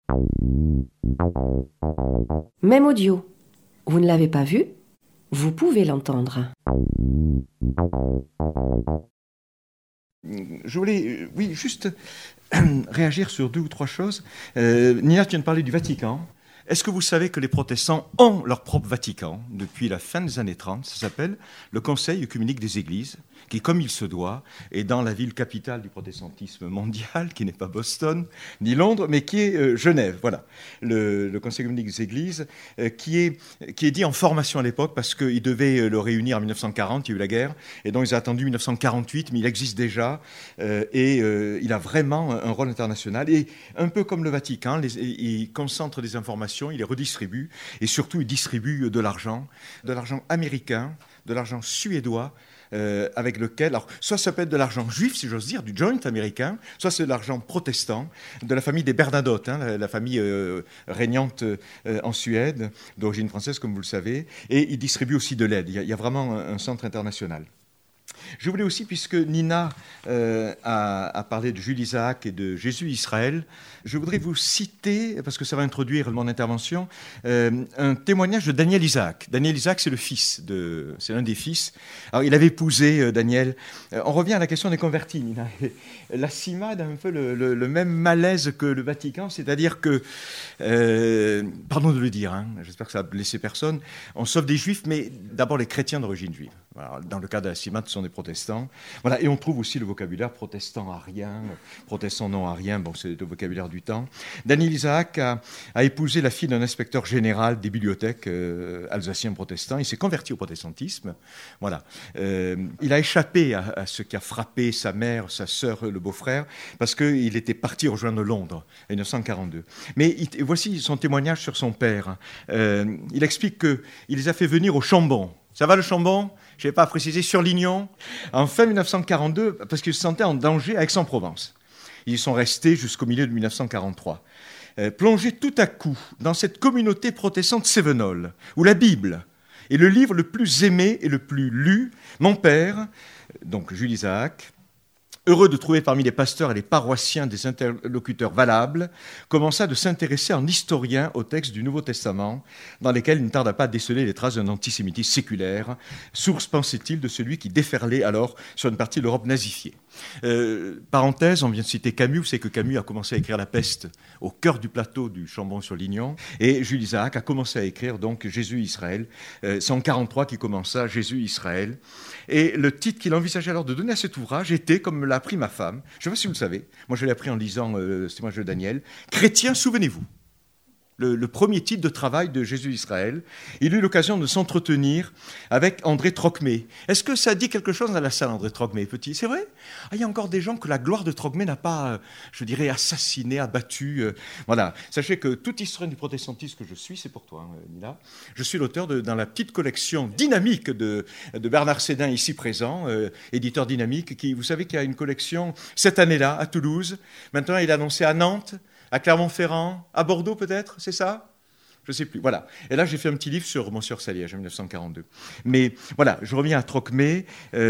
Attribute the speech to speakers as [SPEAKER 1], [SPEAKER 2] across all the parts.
[SPEAKER 1] Même audio. Vous ne l'avez pas vu? Vous pouvez l'entendre.
[SPEAKER 2] Je voulais, oui, juste réagir sur 2 ou 3 choses. Nina, tu viens de parler du Vatican. Est-ce que vous savez que les protestants ont leur propre Vatican depuis la fin des années 30? Ça s'appelle le Conseil œcuménique des Églises, qui, comme il se doit, est dans la ville capitale du protestantisme mondial, qui n'est pas Boston ni Londres, mais qui est Genève. Voilà, le Conseil œcuménique des Églises, qui est dit en formation à l'époque, parce qu'ils devaient le réunir en 1940, il y a eu la guerre, et donc ils ont attendu 1948, mais il existe déjà, et il a vraiment un rôle international. Et un peu comme le Vatican, il concentre des informations, il les redistribue, et surtout il distribue de l'argent américain, de l'argent suédois, avec lequel, alors, soit ça peut être de l'argent juif, si j'ose dire, du joint américain, soit c'est de l'argent protestant, de la famille des Bernadotte, la famille régnante en Suède, d'origine française, comme vous le savez, et il distribue aussi de l'aide. Il y a vraiment un centre international. Je voulais aussi, puisque Nina a parlé de Jules Isaac et de Jésus Israël, je voudrais vous citer, parce que ça va introduire mon intervention, un témoignage de Daniel Isaac. Daniel Isaac, c'est c'est l'un des fils. Alors, il avait épousé Daniel. On revient à la question des convertis, Nina. La CIMAD a un peu le même malaise que le Vatican, c'est-à-dire que, pardon de le dire, j'espère que ça va blesser personne, on sauve des juifs, mais d'abord les chrétiens d'origine juive. Voilà, dans le cas de la CIMAD, ce sont des protestants. Voilà, et on trouve aussi le vocabulaire protestant arien, protestant non arien, bon, c'est le vocabulaire du temps. Daniel Isaac a épousé la fille d'un inspecteur général des bibliothèques alsaciens protestants. Il s'est converti au protestantisme. Voilà. Il a échappé à ce qui a frappé sa mère, sa sœur, le beau-frère, parce qu'il était parti rejoindre Londres en 1942. Mais voici son témoignage sur son père. Il explique qu'il les a fait venir au Chambon. Ça va le Chambon? Je n'ai pas à préciser, sur Lignon, en fin 1942, parce qu'ils se sentaient en danger à Aix-en-Provence. Ils y sont restés jusqu'au milieu de 1943. Plongés tout à coup dans cette communauté protestante Cévenol, où la Bible est le livre le plus aimé et le plus lu, mon père, donc Jules Isaac, heureux de trouver parmi les pasteurs et les paroissiens des interlocuteurs valables, commença de s'intéresser en historien aux textes du Nouveau Testament, dans lesquels il ne tarda pas à déceler les traces d'un antisémitisme séculaire, source, pensait-il, de celui qui déferlait alors sur une partie de l'Europe nazifiée. Parenthèse, on vient de citer Camus, vous savez que Camus a commencé à écrire La Peste au cœur du plateau du Chambon-sur-Lignon, et Jules Isaac a commencé à écrire donc Jésus-Israël. C'est en 1943 qu'il commença Jésus-Israël. Et le titre qu'il envisageait alors de donner à cet ouvrage était, comme me l'a appris ma femme, je ne sais pas si vous le savez, moi je l'ai appris en lisant ce témoignage de Daniel, Chrétiens, souvenez-vous. Le premier titre de travail de Jésus-Israël. Il eut l'occasion de s'entretenir avec André Trocmé. Est-ce que ça dit quelque chose dans la salle, André Trocmé, petit? C'est vrai? Il y a encore des gens que la gloire de Trocmé n'a pas, je dirais, assassiné, abattu. Voilà. Sachez que tout historien du protestantisme que je suis, c'est pour toi, Nina. Je suis l'auteur dans la petite collection dynamique de Bernard Sédin, ici présent, éditeur dynamique, qui, vous savez qu'il y a une collection cette année-là à Toulouse. Maintenant, il est annoncé à Nantes, à Clermont-Ferrand, à Bordeaux peut-être, c'est ça? Je ne sais plus, voilà. Et là, j'ai fait un petit livre sur Monsieur Saliège en 1942. Mais voilà, je reviens à Trocmé.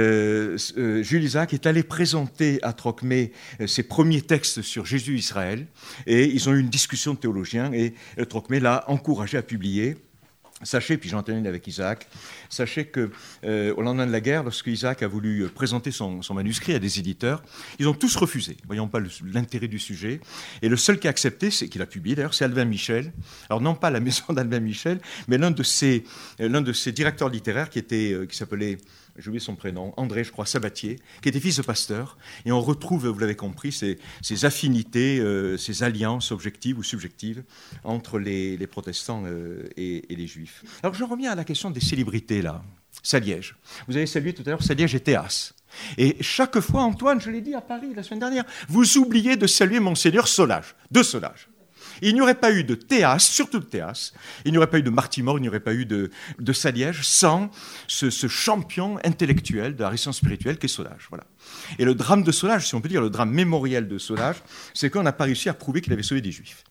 [SPEAKER 2] Jules Isaac est allé présenter à Trocmé ses premiers textes sur Jésus-Israël, et ils ont eu une discussion de théologiens, et Trocmé l'a encouragé à publier. Sachez, puis j'en termine avec Isaac, sachez qu'au lendemain de la guerre, lorsque Isaac a voulu présenter son manuscrit à des éditeurs, ils ont tous refusé, voyons pas l'intérêt du sujet. Et le seul qui a accepté, c'est qu'il a publié d'ailleurs, c'est Albin Michel. Alors non pas la maison d'Albin Michel, mais l'un de ses directeurs littéraires qui s'appelait, j'ai oublié son prénom, André, je crois, Sabatier, qui était fils de pasteur. Et on retrouve, vous l'avez compris, ces affinités, ces alliances objectives ou subjectives entre les protestants et les juifs. Alors je reviens à la question des célébrités, là. Saliège. Vous avez salué tout à l'heure Saliège et Théas. Et chaque fois, Antoine, je l'ai dit à Paris la semaine dernière, vous oubliez de saluer Monseigneur Solage, de Solage. Il n'y aurait pas eu de Théas, surtout de Théas, il n'y aurait pas eu de Martimor, il n'y aurait pas eu de Saliège sans ce champion intellectuel de la résistance spirituelle qu'est Solage. Voilà. Et le drame de Solage, si on peut dire le drame mémoriel de Solage, c'est qu'on n'a pas réussi à prouver qu'il avait sauvé des Juifs.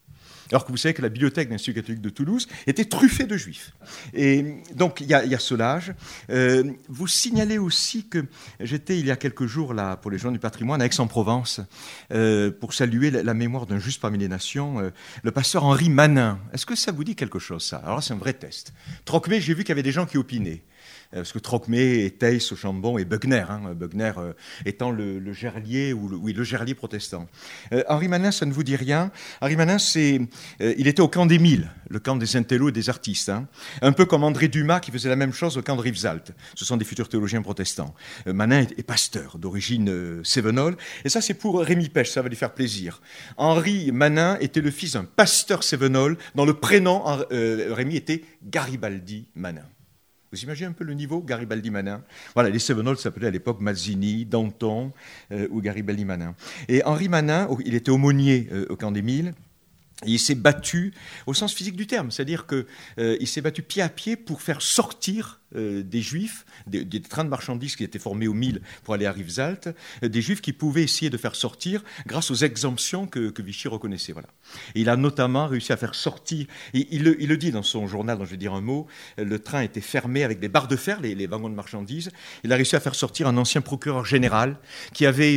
[SPEAKER 2] alors que vous savez que la bibliothèque de l'Institut catholique de Toulouse était truffée de juifs. Et donc il y a Solage. Vous signalez aussi que j'étais il y a quelques jours là pour les Journées du patrimoine à Aix-en-Provence pour saluer la mémoire d'un juste parmi les nations, le pasteur Henri Manin. Est-ce que ça vous dit quelque chose, ça? Alors c'est un vrai test. Trocmé, j'ai vu qu'il y avait des gens qui opinaient. Parce que Trocmé, Theiss, Chambon et Bugner, Bugner étant le Gerlier, le Gerlier protestant. Henri Manin, ça ne vous dit rien. Henri Manin, il était au camp des Mille, le camp des intellos et des artistes. Un peu comme André Dumas qui faisait la même chose au camp de Rivesaltes. Ce sont des futurs théologiens protestants. Manin est pasteur d'origine cévenole. Et ça, c'est pour Rémi Pêche, ça va lui faire plaisir. Henri Manin était le fils d'un pasteur cévenol dont le prénom, Rémi, était Garibaldi Manin. Vous imaginez un peu le niveau, Garibaldi Manin? Voilà, les Cévenols s'appelaient à l'époque Mazzini, Danton ou Garibaldi Manin. Et Henri Manin, il était aumônier au camp des Mille. Et il s'est battu au sens physique du terme, c'est-à-dire qu'il s'est battu pied à pied pour faire sortir des juifs, des trains de marchandises qui étaient formés aux Mille pour aller à Rivesaltes, des juifs qui pouvaient essayer de faire sortir grâce aux exemptions que Vichy reconnaissait. Voilà. Et il a notamment réussi à faire sortir, il le dit dans son journal dont je vais dire un mot, le train était fermé avec des barres de fer, les wagons de marchandises. Il a réussi à faire sortir un ancien procureur général qui avait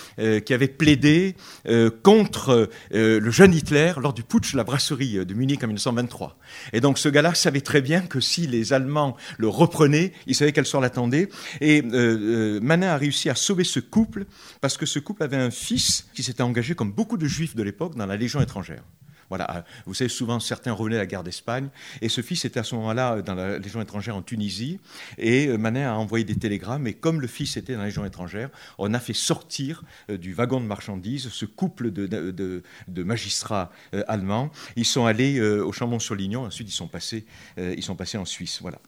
[SPEAKER 2] plaidé contre le jeune Hitler lors du putsch de la brasserie de Munich en 1923. Et donc ce gars-là savait très bien que si les Allemands le reprenait, il savait quel sort l'attendait. Et Manin a réussi à sauver ce couple parce que ce couple avait un fils qui s'était engagé, comme beaucoup de juifs de l'époque, dans la Légion étrangère. Voilà, vous savez, souvent certains revenaient de la guerre d'Espagne, et ce fils était à ce moment-là dans la Légion étrangère en Tunisie, et Manin a envoyé des télégrammes, et comme le fils était dans la Légion étrangère, on a fait sortir du wagon de marchandises ce couple de magistrats allemands. Ils sont allés au Chambon-sur-Lignon, ensuite ils sont passés en Suisse, voilà.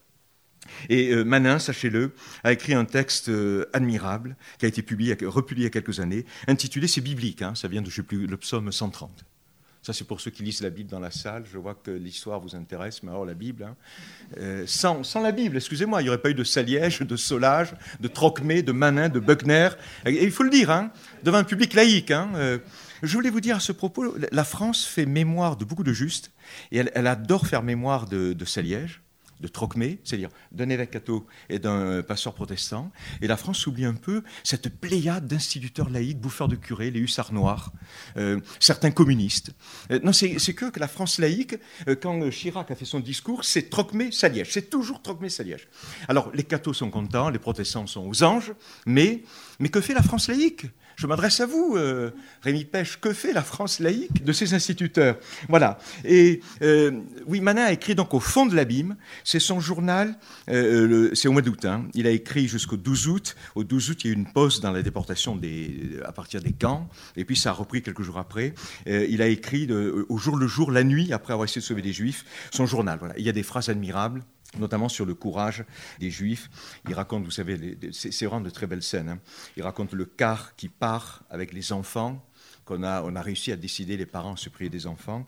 [SPEAKER 2] Et Manin, sachez-le, a écrit un texte admirable qui a été republié il y a quelques années, intitulé, c'est biblique, ça vient de, je ne sais plus, le psaume 130. Ça, c'est pour ceux qui lisent la Bible dans la salle. Je vois que l'histoire vous intéresse, mais alors la Bible, sans la Bible, excusez-moi, il n'y aurait pas eu de Saliège, de Solage, de Trocmé, de Manin, de Bugner. Et il faut le dire, devant un public laïque. Je voulais vous dire à ce propos, la France fait mémoire de beaucoup de justes, et elle adore faire mémoire de Saliège, de Trocmé, c'est-à-dire d'un évêque catholique et d'un pasteur protestant. Et la France oublie un peu cette pléiade d'instituteurs laïcs, bouffeurs de curés, les hussards noirs, certains communistes. Non, c'est que la France laïque, quand Chirac a fait son discours, c'est Trocmé-Saliège. C'est toujours Trocmé-Saliège. Alors, les cathos sont contents, les protestants sont aux anges, mais que fait la France laïque ? Je m'adresse à vous, Rémi Pêche. Que fait la France laïque de ses instituteurs? Voilà. Et oui, Manin a écrit donc au fond de l'abîme. C'est son journal, c'est au mois d'août. Il a écrit jusqu'au 12 août. Au 12 août, il y a eu une pause dans la déportation à partir des camps. Et puis ça a repris quelques jours après. Il a écrit au jour le jour, la nuit, après avoir essayé de sauver des Juifs, son journal. Voilà. Il y a des phrases admirables, notamment sur le courage des Juifs. Il raconte, vous savez, c'est vraiment de très belles scènes. Il raconte le car qui part avec les enfants, on a réussi à décider, les parents, à se priver des enfants.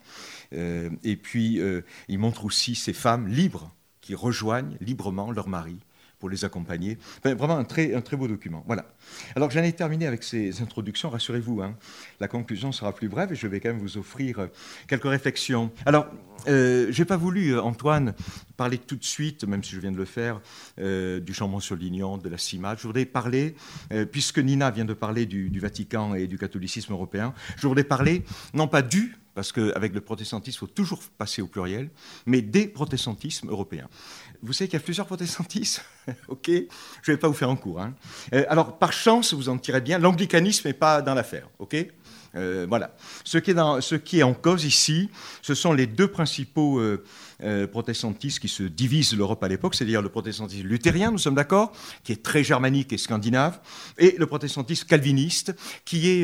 [SPEAKER 2] Et puis, il montre aussi ces femmes libres qui rejoignent librement leur mari pour les accompagner. Enfin, vraiment un très beau document. Voilà. Alors, j'en ai terminé avec ces introductions. Rassurez-vous, la conclusion sera plus brève et je vais quand même vous offrir quelques réflexions. Alors, je n'ai pas voulu, Antoine, parler tout de suite, même si je viens de le faire, du Chambon-sur-Lignon, de la CIMAD. Je voudrais parler, puisque Nina vient de parler du Vatican et du catholicisme européen, je voudrais parler, non pas du, parce qu'avec le protestantisme, il faut toujours passer au pluriel, mais des protestantismes européens. Vous savez qu'il y a plusieurs protestantismes, ok? Je ne vais pas vous faire un cours. Alors, par chance, vous en tirez bien, l'anglicanisme n'est pas dans l'affaire, ok? Voilà. Ce qui est en cause ici, ce sont les deux principaux protestantismes qui se divisent l'Europe à l'époque, c'est-à-dire le protestantisme luthérien, nous sommes d'accord, qui est très germanique et scandinave, et le protestantisme calviniste, qui est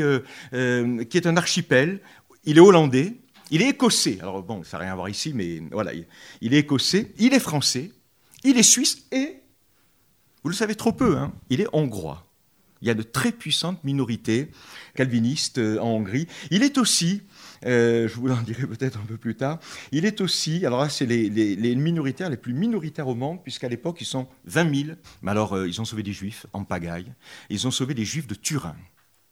[SPEAKER 2] un archipel. Il est hollandais, il est écossais. Alors bon, ça n'a rien à voir ici, mais voilà, il est écossais, il est français, il est suisse et, vous le savez trop peu, il est hongrois. Il y a de très puissantes minorités calvinistes en Hongrie. Il est aussi, je vous en dirai peut-être un peu plus tard, il est aussi, alors là c'est les minoritaires les plus minoritaires au monde, puisqu'à l'époque ils sont 20 000, mais alors ils ont sauvé des juifs en pagaille, ils ont sauvé des juifs de Turin.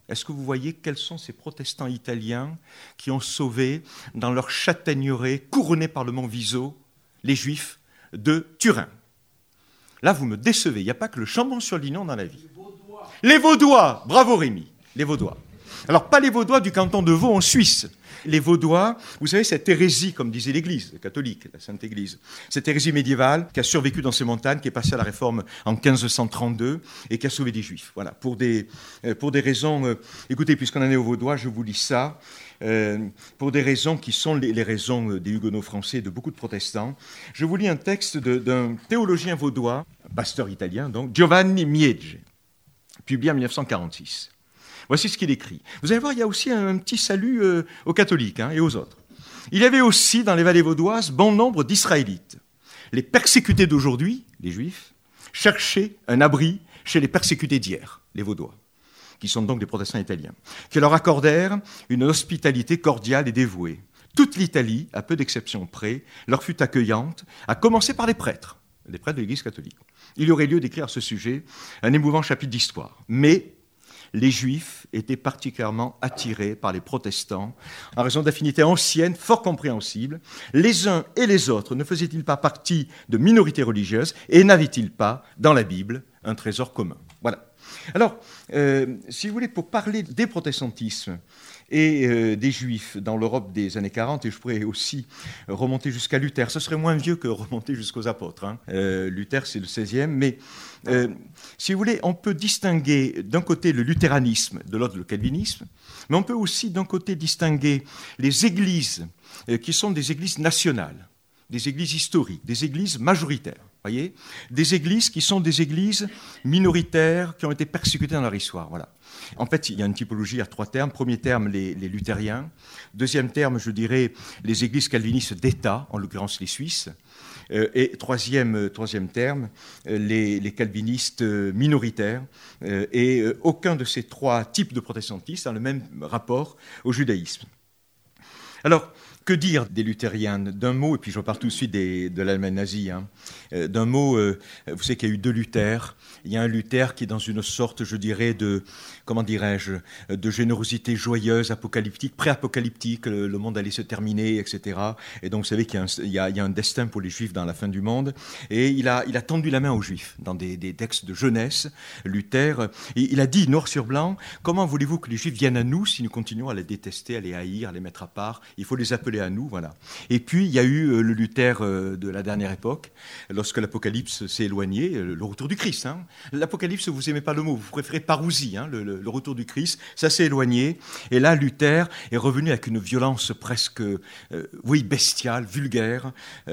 [SPEAKER 2] est-ce que vous voyez quels sont ces protestants italiens qui ont sauvé dans leur châtaigneraie couronnée par le mont Viso les Juifs de Turin? Là, vous me décevez. Il n'y a pas que le Chambon-sur-Lignon dans la vie. Les Vaudois. Bravo Rémi. Les Vaudois. Alors, pas les Vaudois du canton de Vaud en Suisse. Les Vaudois, vous savez, cette hérésie, comme disait l'Église catholique, la Sainte Église, cette hérésie médiévale qui a survécu dans ces montagnes, qui est passée à la Réforme en 1532 et qui a sauvé des Juifs. Voilà, pour des raisons... écoutez, puisqu'on en est aux Vaudois, je vous lis ça. Pour des raisons qui sont les raisons des Huguenots français et de beaucoup de protestants. Je vous lis un texte d'un théologien vaudois, pasteur italien, donc, Giovanni Miege, publié en 1946. Voici ce qu'il écrit. Vous allez voir, il y a aussi un petit salut aux catholiques et aux autres. Il y avait aussi dans les vallées vaudoises bon nombre d'Israélites. Les persécutés d'aujourd'hui, les Juifs, cherchaient un abri chez les persécutés d'hier, les Vaudois, qui sont donc des protestants italiens, qui leur accordèrent une hospitalité cordiale et dévouée. Toute l'Italie, à peu d'exceptions près, leur fut accueillante, à commencer par les prêtres de l'Église catholique. Il y aurait lieu d'écrire à ce sujet un émouvant chapitre d'histoire. Mais les Juifs étaient particulièrement attirés par les protestants en raison d'affinités anciennes, fort compréhensibles. Les uns et les autres ne faisaient-ils pas partie de minorités religieuses et n'avaient-ils pas, dans la Bible, un trésor commun? Voilà. Alors, si vous voulez, pour parler des protestantismes et des Juifs dans l'Europe des années 40, et je pourrais aussi remonter jusqu'à Luther, ce serait moins vieux que remonter jusqu'aux apôtres. Luther, c'est le 16e, mais si vous voulez, on peut distinguer d'un côté le luthéranisme, de l'autre le calvinisme, mais on peut aussi d'un côté distinguer les églises qui sont des églises nationales, des églises historiques, des églises majoritaires. Voyez, des églises qui sont des églises minoritaires qui ont été persécutées dans leur histoire. Voilà. En fait, il y a une typologie à 3 termes. Premier terme, les luthériens. Deuxième terme, je dirais, les églises calvinistes d'État, en l'occurrence les Suisses. Et troisième terme, les calvinistes minoritaires. Et aucun de ces 3 types de protestantistes n'a le même rapport au judaïsme. Alors, que dire des luthériens? D'un mot, et puis je repars tout de suite de l'Allemagne nazie, d'un mot, vous savez qu'il y a eu 2 Luthers. Il y a un Luther qui est dans une sorte, je dirais, de générosité joyeuse, apocalyptique, pré-apocalyptique, le monde allait se terminer, etc. Et donc vous savez qu'il y a un destin pour les Juifs dans la fin du monde. Et il a tendu la main aux Juifs dans des textes de jeunesse. Luther, il a dit noir sur blanc, comment voulez-vous que les Juifs viennent à nous si nous continuons à les détester, à les haïr, à les mettre à part? Il faut les appeler à nous, voilà. Et puis, il y a eu le Luther de la dernière époque, lorsque l'Apocalypse s'est éloigné, le retour du Christ. L'Apocalypse, vous n'aimez pas le mot, vous préférez parousie, le retour du Christ, ça s'est éloigné. Et là, Luther est revenu avec une violence presque, bestiale, vulgaire,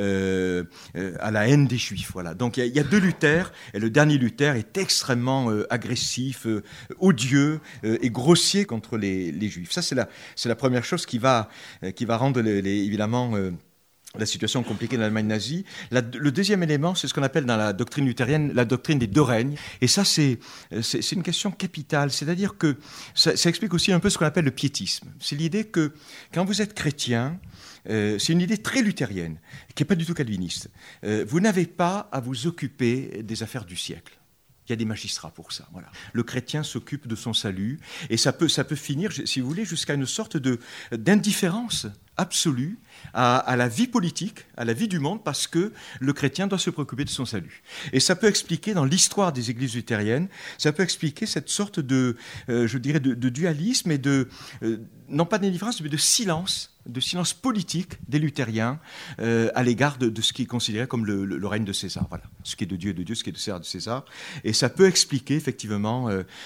[SPEAKER 2] à la haine des Juifs, voilà. Donc, il y a 2 Luthers, et le dernier Luther est extrêmement agressif, odieux et grossier contre les Juifs. Ça, c'est la première chose qui va rendre évidemment la situation compliquée dans l'Allemagne nazie. Le deuxième élément, c'est ce qu'on appelle dans la doctrine luthérienne la doctrine des 2 règnes. Et ça, c'est une question capitale. C'est-à-dire que ça explique aussi un peu ce qu'on appelle le piétisme. C'est l'idée que quand vous êtes chrétien, c'est une idée très luthérienne, qui n'est pas du tout calviniste. Vous n'avez pas à vous occuper des affaires du siècle. Il y a des magistrats pour ça. Voilà. Le chrétien s'occupe de son salut et ça peut finir, si vous voulez, jusqu'à une sorte d'indifférence absolue à la vie politique, à la vie du monde, parce que le chrétien doit se préoccuper de son salut. Et ça peut expliquer, dans l'histoire des églises luthériennes, ça peut expliquer cette sorte de dualisme et non pas de délivrance, mais de silence politique des luthériens à l'égard de ce qui est considéré comme le règne de César. Voilà. Ce qui est de Dieu est de Dieu, ce qui est de César de César. Et ça peut expliquer effectivement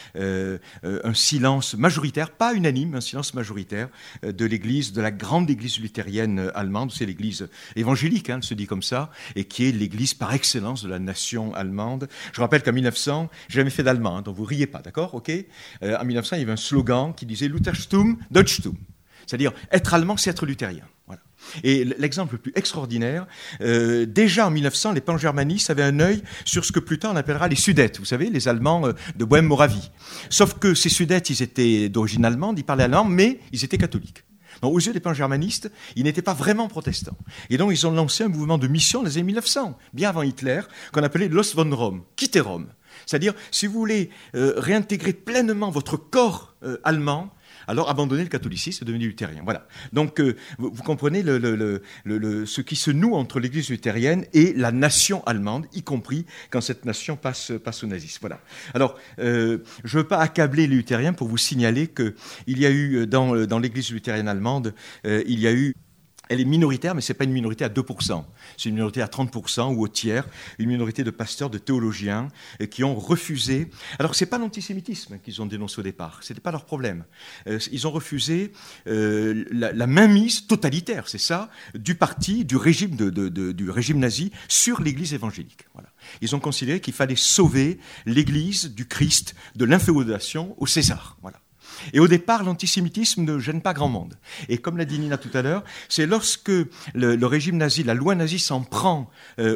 [SPEAKER 2] un silence majoritaire, pas unanime, un silence majoritaire de l'église, de la grande église luthérienne allemande. C'est l'église évangélique, se dit comme ça, et qui est l'église par excellence de la nation allemande. Je rappelle qu'en 1900, j'ai jamais fait d'allemand, donc vous riez pas, d'accord, ok? En 1900, il y avait un slogan qui disait Lutherstum, Deutschtum. C'est-à-dire, être allemand, c'est être luthérien. Voilà. Et l'exemple le plus extraordinaire, déjà en 1900, les pangermanistes avaient un œil sur ce que plus tard on appellera les Sudètes, vous savez, les Allemands de Bohême-Moravie. Sauf que ces Sudètes, ils étaient d'origine allemande, ils parlaient allemand, mais ils étaient catholiques. Donc, aux yeux des pangermanistes, ils n'étaient pas vraiment protestants. Et donc, ils ont lancé un mouvement de mission dans les années 1900, bien avant Hitler, qu'on appelait Los von Rom, quitter Rome. C'est-à-dire, si vous voulez réintégrer pleinement votre corps allemands, alors abandonné le catholicisme et devenu luthérien. Voilà. Donc, vous comprenez ce qui se noue entre l'Église luthérienne et la nation allemande, y compris quand cette nation passe au nazisme. Voilà. Alors, je ne veux pas accabler les luthériens pour vous signaler qu'il y a eu, dans l'Église luthérienne allemande, elle est minoritaire, mais ce n'est pas une minorité à 2%. C'est une minorité à 30% ou au tiers, une minorité de pasteurs, de théologiens qui ont refusé. Alors, ce n'est pas l'antisémitisme qu'ils ont dénoncé au départ, ce n'était pas leur problème. Ils ont refusé la mainmise totalitaire, c'est ça, du régime du régime nazi sur l'Église évangélique. Voilà. Ils ont considéré qu'il fallait sauver l'Église du Christ de l'inféodation au César. Voilà. Et au départ, l'antisémitisme ne gêne pas grand monde. Et comme l'a dit Nina tout à l'heure, c'est lorsque le régime nazi, la loi nazie s'en prend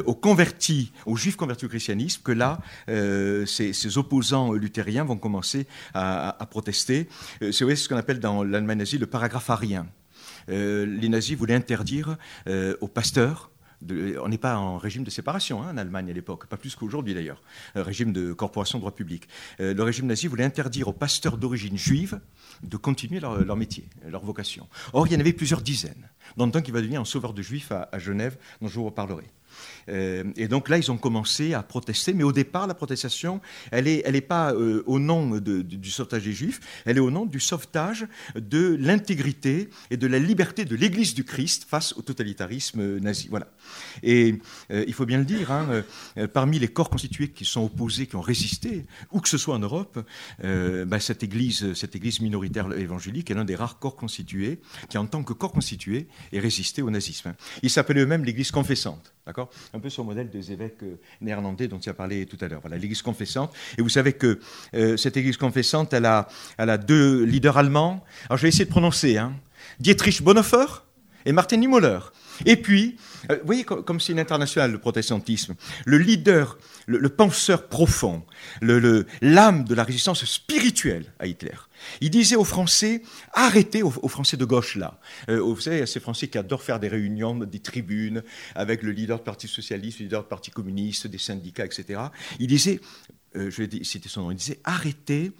[SPEAKER 2] aux juifs convertis au christianisme, que là, ces opposants luthériens vont commencer à protester. C'est ce qu'on appelle dans l'Allemagne nazie le paragraphe arien. Les nazis voulaient interdire aux pasteurs. On n'est pas en régime de séparation en Allemagne à l'époque, pas plus qu'aujourd'hui d'ailleurs, régime de corporation de droit public. Le régime nazi voulait interdire aux pasteurs d'origine juive de continuer leur métier, leur vocation. Or, il y en avait plusieurs dizaines, dans le temps qu'il va devenir un sauveur de juifs à Genève, dont je vous reparlerai. Et donc là, ils ont commencé à protester, mais au départ, la protestation, elle est pas au nom du sauvetage des Juifs, elle est au nom du sauvetage de l'intégrité et de la liberté de l'Église du Christ face au totalitarisme nazi. Voilà. Et il faut bien le dire, parmi les corps constitués qui sont opposés, qui ont résisté, où que ce soit en Europe, cette Église minoritaire évangélique est l'un des rares corps constitués qui, en tant que corps constitué, ait résisté au nazisme. Ils s'appelaient eux-mêmes l'Église confessante. D'accord ? Un peu sur le modèle des évêques néerlandais dont il a parlé tout à l'heure. Voilà, l'Église confessante. Et vous savez que cette Église confessante, elle a 2 leaders allemands. Alors je vais essayer de prononcer. Dietrich Bonhoeffer et Martin Niemöller. Et puis, vous voyez comme c'est une internationale, le protestantisme, le leader, le penseur profond, l'âme de la résistance spirituelle à Hitler. Il disait aux Français, arrêtez, aux Français de gauche là, vous savez, ces Français qui adorent faire des réunions, des tribunes, avec le leader du Parti socialiste, le leader du Parti communiste, des syndicats, etc. Il disait, je vais citer son nom, il disait, arrêtez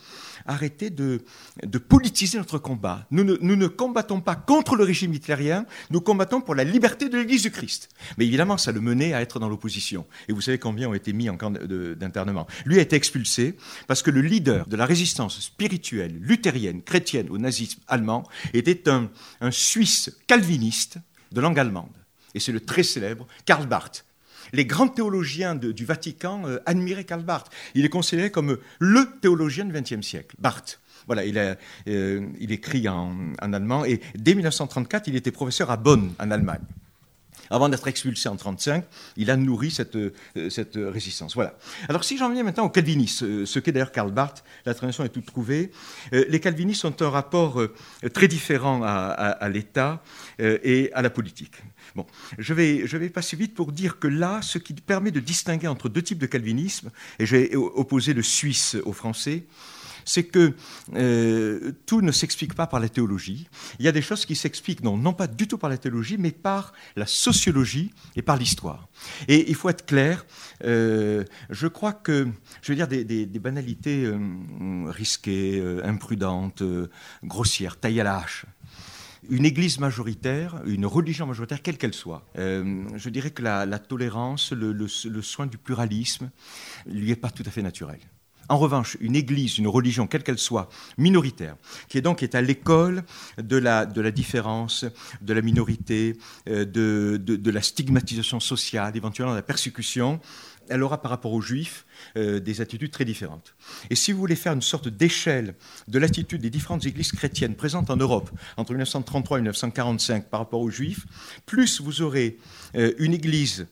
[SPEAKER 2] de politiser notre combat. Nous ne combattons pas contre le régime hitlérien, nous combattons pour la liberté de l'Église du Christ. Mais évidemment, ça le menait à être dans l'opposition. Et vous savez combien ont été mis en camp d'internement. Lui a été expulsé parce que le leader de la résistance spirituelle, luthérienne, chrétienne au nazisme allemand était un Suisse calviniste de langue allemande. Et c'est le très célèbre Karl Barth. Les grands théologiens du Vatican admiraient Karl Barth. Il est considéré comme le théologien du XXe siècle, Barth. Voilà, il écrit en allemand et dès 1934, il était professeur à Bonn, en Allemagne. Avant d'être expulsé en 1935, il a nourri cette résistance. Voilà. Alors si j'en viens maintenant aux calvinistes, ce qu'est d'ailleurs Karl Barth, la traduction est toute trouvée, les calvinistes ont un rapport très différent à l'État et à la politique. Bon, je vais passer vite pour dire que là, ce qui permet de distinguer entre 2 types de calvinisme, et je vais opposer le suisse au français, c'est que tout ne s'explique pas par la théologie. Il y a des choses qui s'expliquent non pas du tout par la théologie, mais par la sociologie et par l'histoire. Et il faut être clair, je crois que, je veux dire, des banalités risquées, imprudentes, grossières, taillées à la hache. Une église majoritaire, une religion majoritaire, quelle qu'elle soit, je dirais que la tolérance, le soin du pluralisme, lui est pas tout à fait naturel. En revanche, une église, une religion, quelle qu'elle soit, minoritaire, qui est à l'école de la différence, de la minorité, de la stigmatisation sociale, éventuellement de la persécution, elle aura par rapport aux Juifs des attitudes très différentes. Et si vous voulez faire une sorte d'échelle de l'attitude des différentes églises chrétiennes présentes en Europe entre 1933 et 1945 par rapport aux Juifs, plus vous aurez une église,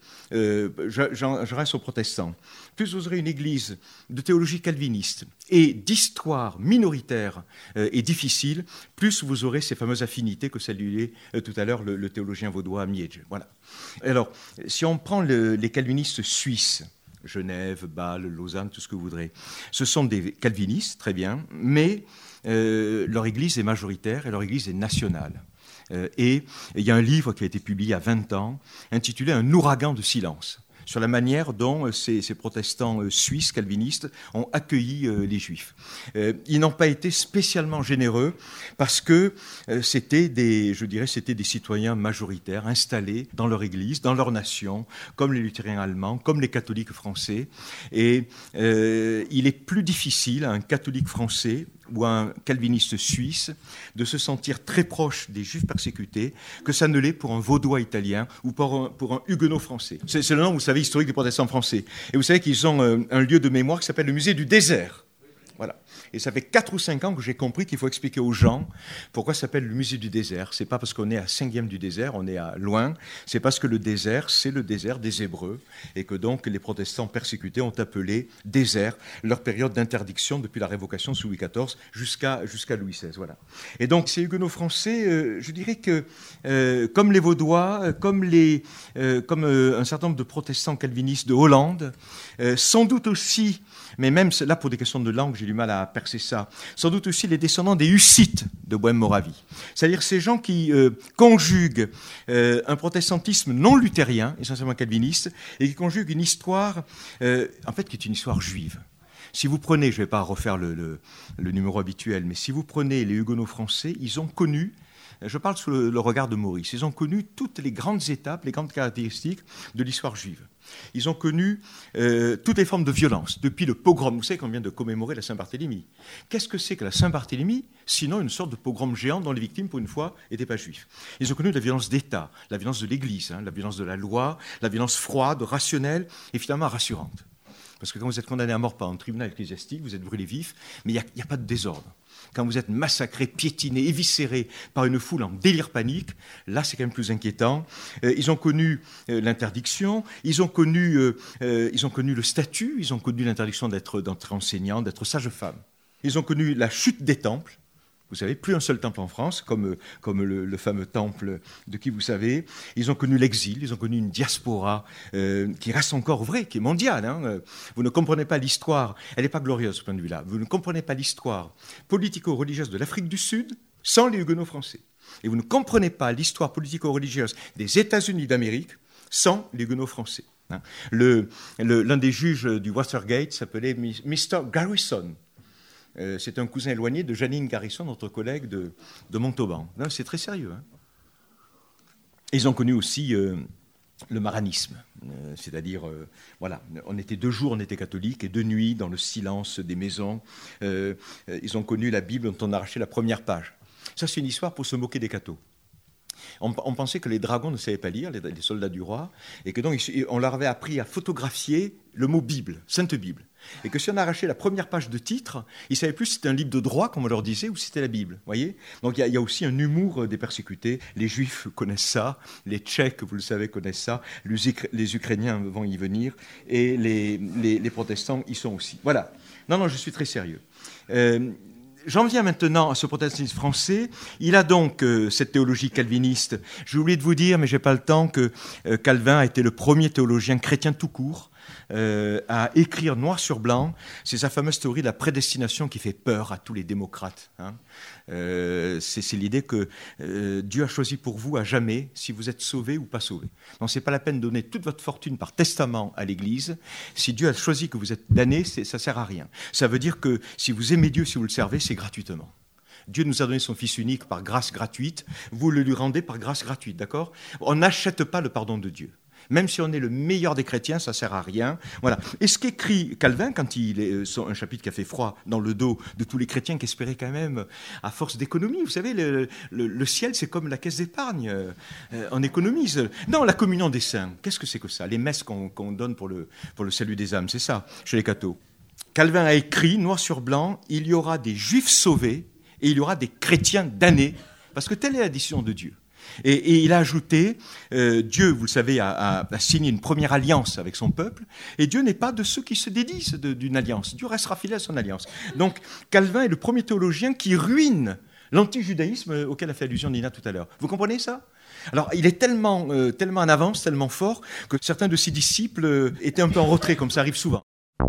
[SPEAKER 2] je reste aux protestants, plus vous aurez une église de théologie calviniste et d'histoire minoritaire et difficile, plus vous aurez ces fameuses affinités que saluait tout à l'heure le théologien vaudois Miege. Voilà. Alors, si on prend les calvinistes suisses, Genève, Bâle, Lausanne, tout ce que vous voudrez, ce sont des calvinistes, très bien, mais leur église est majoritaire et leur église est nationale. Et il y a un livre qui a été publié il y a 20 ans, intitulé « Un ouragan de silence ». sur la manière dont ces protestants suisses calvinistes ont accueilli les Juifs. Ils n'ont pas été spécialement généreux parce que c'était des citoyens majoritaires installés dans leur Église, dans leur nation, comme les luthériens allemands, comme les catholiques français. Et il est plus difficile à un catholique français ou un calviniste suisse de se sentir très proche des Juifs persécutés que ça ne l'est pour un vaudois italien ou pour un huguenot français. C'est le nom, vous savez, historique des protestants français. Et vous savez qu'ils ont un lieu de mémoire qui s'appelle le musée du désert. Voilà. Et ça fait 4 ou 5 ans que j'ai compris qu'il faut expliquer aux gens pourquoi ça s'appelle le musée du désert. C'est pas parce qu'on est à 5e du désert, on est à loin. C'est parce que le désert, c'est le désert des Hébreux. Et que donc les protestants persécutés ont appelé désert leur période d'interdiction depuis la révocation sous Louis XIV jusqu'à Louis XVI. Voilà. Et donc ces huguenots français, je dirais que comme les Vaudois, comme un certain nombre de protestants calvinistes de Hollande, sans doute aussi, mais même là pour des questions de langue, j'ai du mal à percer ça, sans doute aussi les descendants des Hussites de Bohême-Moravie. C'est-à-dire ces gens qui conjuguent un protestantisme non luthérien, essentiellement calviniste, et qui conjuguent une histoire, en fait, qui est une histoire juive. Si vous prenez, je ne vais pas refaire le numéro habituel, mais si vous prenez les huguenots français, ils ont connu, je parle sous le regard de Maurice, ils ont connu toutes les grandes étapes, les grandes caractéristiques de l'histoire juive. Ils ont connu toutes les formes de violence, depuis le pogrom. Vous savez qu'on vient de commémorer la Saint-Barthélemy. Qu'est-ce que c'est que la Saint-Barthélemy, sinon une sorte de pogrom géant dont les victimes, pour une fois, n'étaient pas juifs. Ils ont connu la violence d'État, la violence de l'Église, la violence de la loi, la violence froide, rationnelle et finalement rassurante. Parce que quand vous êtes condamné à mort par un tribunal ecclésiastique, vous êtes brûlé vif, mais il n'y a pas de désordre. Quand vous êtes massacré, piétiné, éviscéré par une foule en délire panique, là c'est quand même plus inquiétant. Ils ont connu l'interdiction, ils ont connu le statut, ils ont connu l'interdiction d'être enseignant, d'être sage-femme. Ils ont connu la chute des temples. Vous savez, plus un seul temple en France, comme le fameux temple de qui vous savez. Ils ont connu l'exil, ils ont connu une diaspora qui reste encore vraie, qui est mondiale. Vous ne comprenez pas l'histoire, elle n'est pas glorieuse de ce point de vue-là. Vous ne comprenez pas l'histoire politico-religieuse de l'Afrique du Sud sans les huguenots français. Et vous ne comprenez pas l'histoire politico-religieuse des États-Unis d'Amérique sans les huguenots français. L'un des juges du Watergate s'appelait Mr. Garrison. C'est un cousin éloigné de Janine Garrison, notre collègue de Montauban. Non, c'est très sérieux. Ils ont connu aussi le maranisme, c'est-à-dire, voilà, on était 2 jours, on était catholiques, et 2 nuits dans le silence des maisons. Ils ont connu la Bible dont on a arraché la première page. Ça, c'est une histoire pour se moquer des cathos. On pensait que les dragons ne savaient pas lire, les soldats du roi, et que donc on leur avait appris à photographier le mot Bible, Sainte Bible. Et que si on arrachait la première page de titre, ils ne savaient plus si c'était un livre de droit, comme on leur disait, ou si c'était la Bible. Voyez. Donc il y a aussi un humour des persécutés. Les Juifs connaissent ça, les Tchèques, vous le savez, connaissent ça, les Ukrainiens vont y venir, et les protestants y sont aussi. Voilà. Non, je suis très sérieux. J'en viens maintenant à ce protestantisme français. Il a donc cette théologie calviniste. J'ai oublié de vous dire, mais je n'ai pas le temps, que Calvin a été le premier théologien chrétien tout court à écrire noir sur blanc. C'est sa fameuse théorie de la prédestination qui fait peur à tous les démocrates. C'est l'idée que Dieu a choisi pour vous à jamais si vous êtes sauvé ou pas sauvé. Donc ce n'est pas la peine de donner toute votre fortune par testament à l'Église. Si Dieu a choisi que vous êtes damné, ça ne sert à rien. Ça veut dire que si vous aimez Dieu, si vous le servez, c'est gratuitement. Dieu nous a donné son Fils unique par grâce gratuite. Vous le lui rendez par grâce gratuite, d'accord ? On n'achète pas le pardon de Dieu. Même si on est le meilleur des chrétiens, ça ne sert à rien. Voilà. Et ce qu'écrit Calvin, quand il est un chapitre qui a fait froid dans le dos de tous les chrétiens qui espéraient quand même, à force d'économie, vous savez, le ciel, c'est comme la caisse d'épargne. On économise. Non, la communion des saints, qu'est-ce que c'est que ça ? Les messes qu'on donne pour le salut des âmes, c'est ça, chez les cathos. Calvin a écrit, noir sur blanc, il y aura des juifs sauvés et il y aura des chrétiens damnés, parce que telle est la décision de Dieu. Et il a ajouté, Dieu, vous le savez, a signé une première alliance avec son peuple, et Dieu n'est pas de ceux qui se dédisent d'une alliance. Dieu restera fidèle à son alliance. Donc Calvin est le premier théologien qui ruine l'anti-judaïsme auquel a fait allusion Nina tout à l'heure. Vous comprenez ça ? Alors il est tellement en avance, tellement fort, que certains de ses disciples étaient un peu en retrait, comme ça arrive souvent.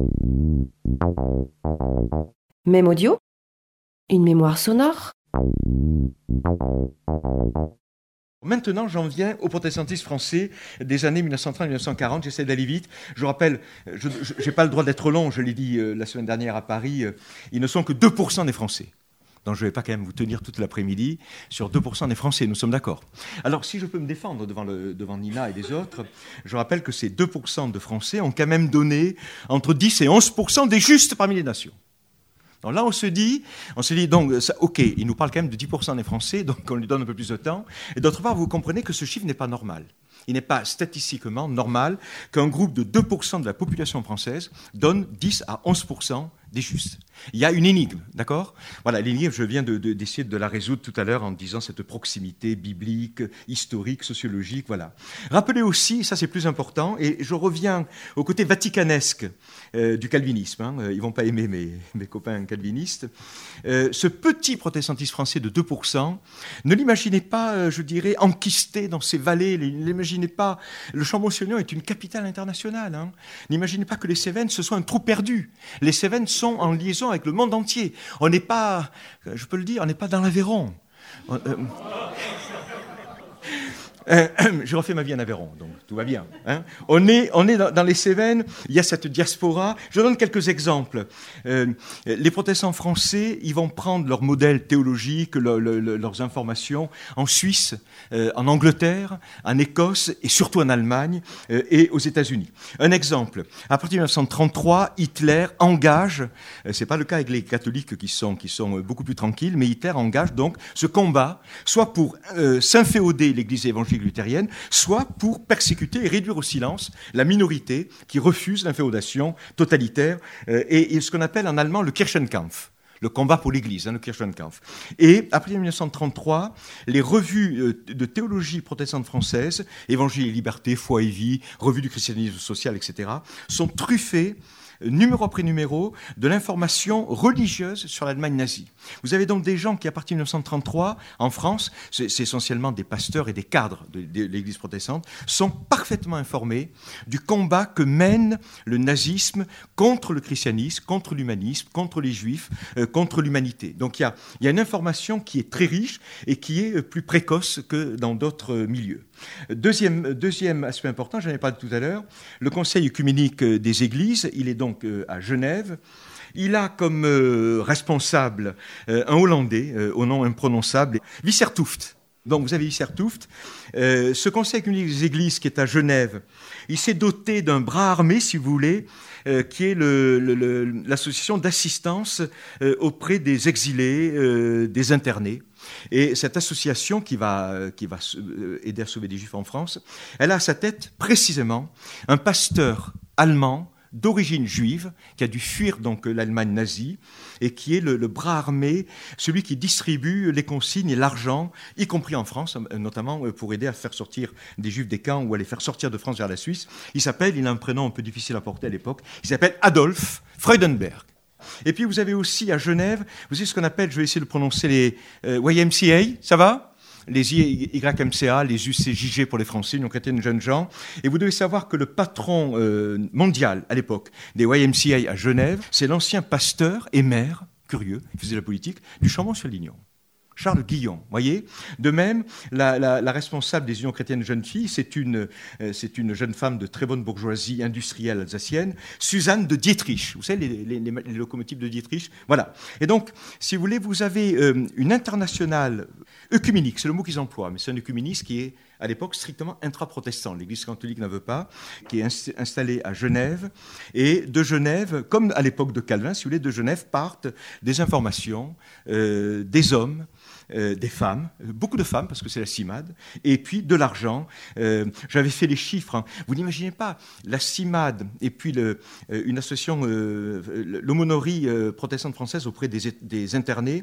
[SPEAKER 1] Même audio, une mémoire sonore.
[SPEAKER 2] Maintenant, j'en viens au protestantisme français des années 1930-1940. J'essaie d'aller vite. Je rappelle, je n'ai pas le droit d'être long, je l'ai dit la semaine dernière à Paris, ils ne sont que 2% des Français. Donc je ne vais pas quand même vous tenir toute l'après-midi sur 2% des Français, nous sommes d'accord. Alors si je peux me défendre devant Nina et les autres, je rappelle que ces 2% de Français ont quand même donné entre 10 et 11% des justes parmi les nations. Donc là, on se dit donc, ça, ok, il nous parle quand même de 10% des Français, donc on lui donne un peu plus de temps. Et d'autre part, vous comprenez que ce chiffre n'est pas normal. Il n'est pas statistiquement normal qu'un groupe de 2% de la population française donne 10 à 11% des justes. Il y a une énigme, d'accord ? Voilà, l'énigme, je viens d'essayer de la résoudre tout à l'heure en disant cette proximité biblique, historique, sociologique, voilà. Rappelez aussi, ça c'est plus important, et je reviens au côté vaticanesque du calvinisme, hein, ils ne vont pas aimer mes copains calvinistes. Ce petit protestantisme français de 2%, ne l'imaginez pas, je dirais, enquisté dans ces vallées, ne l'imaginez pas, le Chambon-sur-Lignon est une capitale internationale, hein. N'imaginez pas que les Cévennes, ce soit un trou perdu. Les Cévennes sont en liaison avec le monde entier. On n'est pas, je peux le dire, on n'est pas dans l'Aveyron. Je refais ma vie en Aveyron, donc tout va bien. Hein. On est dans les Cévennes, il y a cette diaspora. Je donne quelques exemples. Les protestants français, ils vont prendre leur modèle théologique, leurs informations en Suisse, en Angleterre, en Écosse et surtout en Allemagne et aux États-Unis. Un exemple, à partir de 1933, Hitler engage, c'est pas le cas avec les catholiques qui sont beaucoup plus tranquilles, mais Hitler engage donc ce combat, soit pour s'inféoder l'Église évangélique luthérienne, soit pour persécuter et réduire au silence la minorité qui refuse l'inféodation totalitaire et ce qu'on appelle en allemand le Kirchenkampf. Le combat pour l'Église, le Kirchenkampf. Et après 1933, les revues de théologie protestante française, Évangile et liberté, Foi et vie, Revue du christianisme social, etc., sont truffées numéro après numéro, de l'information religieuse sur l'Allemagne nazie. Vous avez donc des gens qui, à partir de 1933, en France, c'est essentiellement des pasteurs et des cadres de l'Église protestante, sont parfaitement informés du combat que mène le nazisme contre le christianisme, contre l'humanisme, contre les juifs, contre l'humanité. Donc il y a une information qui est très riche et qui est plus précoce que dans d'autres milieux. Deuxième aspect important, j'en ai parlé tout à l'heure, le Conseil œcuménique des Églises, il est donc à Genève. Il a comme responsable un Hollandais au nom imprononçable, Wissertooft. Donc vous avez Wissertooft. Ce Conseil œcuménique des Églises qui est à Genève, il s'est doté d'un bras armé, si vous voulez, qui est l'association d'assistance auprès des exilés, des internés. Et cette association qui va aider à sauver des Juifs en France, elle a à sa tête précisément un pasteur allemand d'origine juive qui a dû fuir donc l'Allemagne nazie et qui est le bras armé, celui qui distribue les consignes et l'argent, y compris en France, notamment pour aider à faire sortir des Juifs des camps ou à les faire sortir de France vers la Suisse. Il a un prénom un peu difficile à porter à l'époque, il s'appelle Adolf Freudenberg. Et puis vous avez aussi à Genève, vous savez ce qu'on appelle, je vais essayer de prononcer les YMCA, ça va ? Les YMCA, les UCJG pour les Français, Union chrétienne de jeunes gens. Et vous devez savoir que le patron mondial à l'époque des YMCA à Genève, c'est l'ancien pasteur et maire, curieux, il faisait la politique, du Chambon-sur-Lignon. Charles Guillon, voyez. De même, la responsable des Unions chrétiennes de jeunes filles, c'est une jeune femme de très bonne bourgeoisie industrielle alsacienne, Suzanne de Dietrich. Vous savez, les locomotives de Dietrich. Voilà. Et donc, si vous voulez, vous avez une internationale œcuménique, c'est le mot qu'ils emploient, mais c'est un œcuménisme qui est, à l'époque, strictement intra-protestant. L'Église catholique n'en veut pas, qui est installée à Genève. Et de Genève, comme à l'époque de Calvin, si vous voulez, de Genève partent des informations, des hommes, des femmes, beaucoup de femmes, parce que c'est la CIMAD, et puis de l'argent. J'avais fait les chiffres. Hein. Vous n'imaginez pas, la CIMAD et puis une association, l'aumônerie protestante française auprès des internés,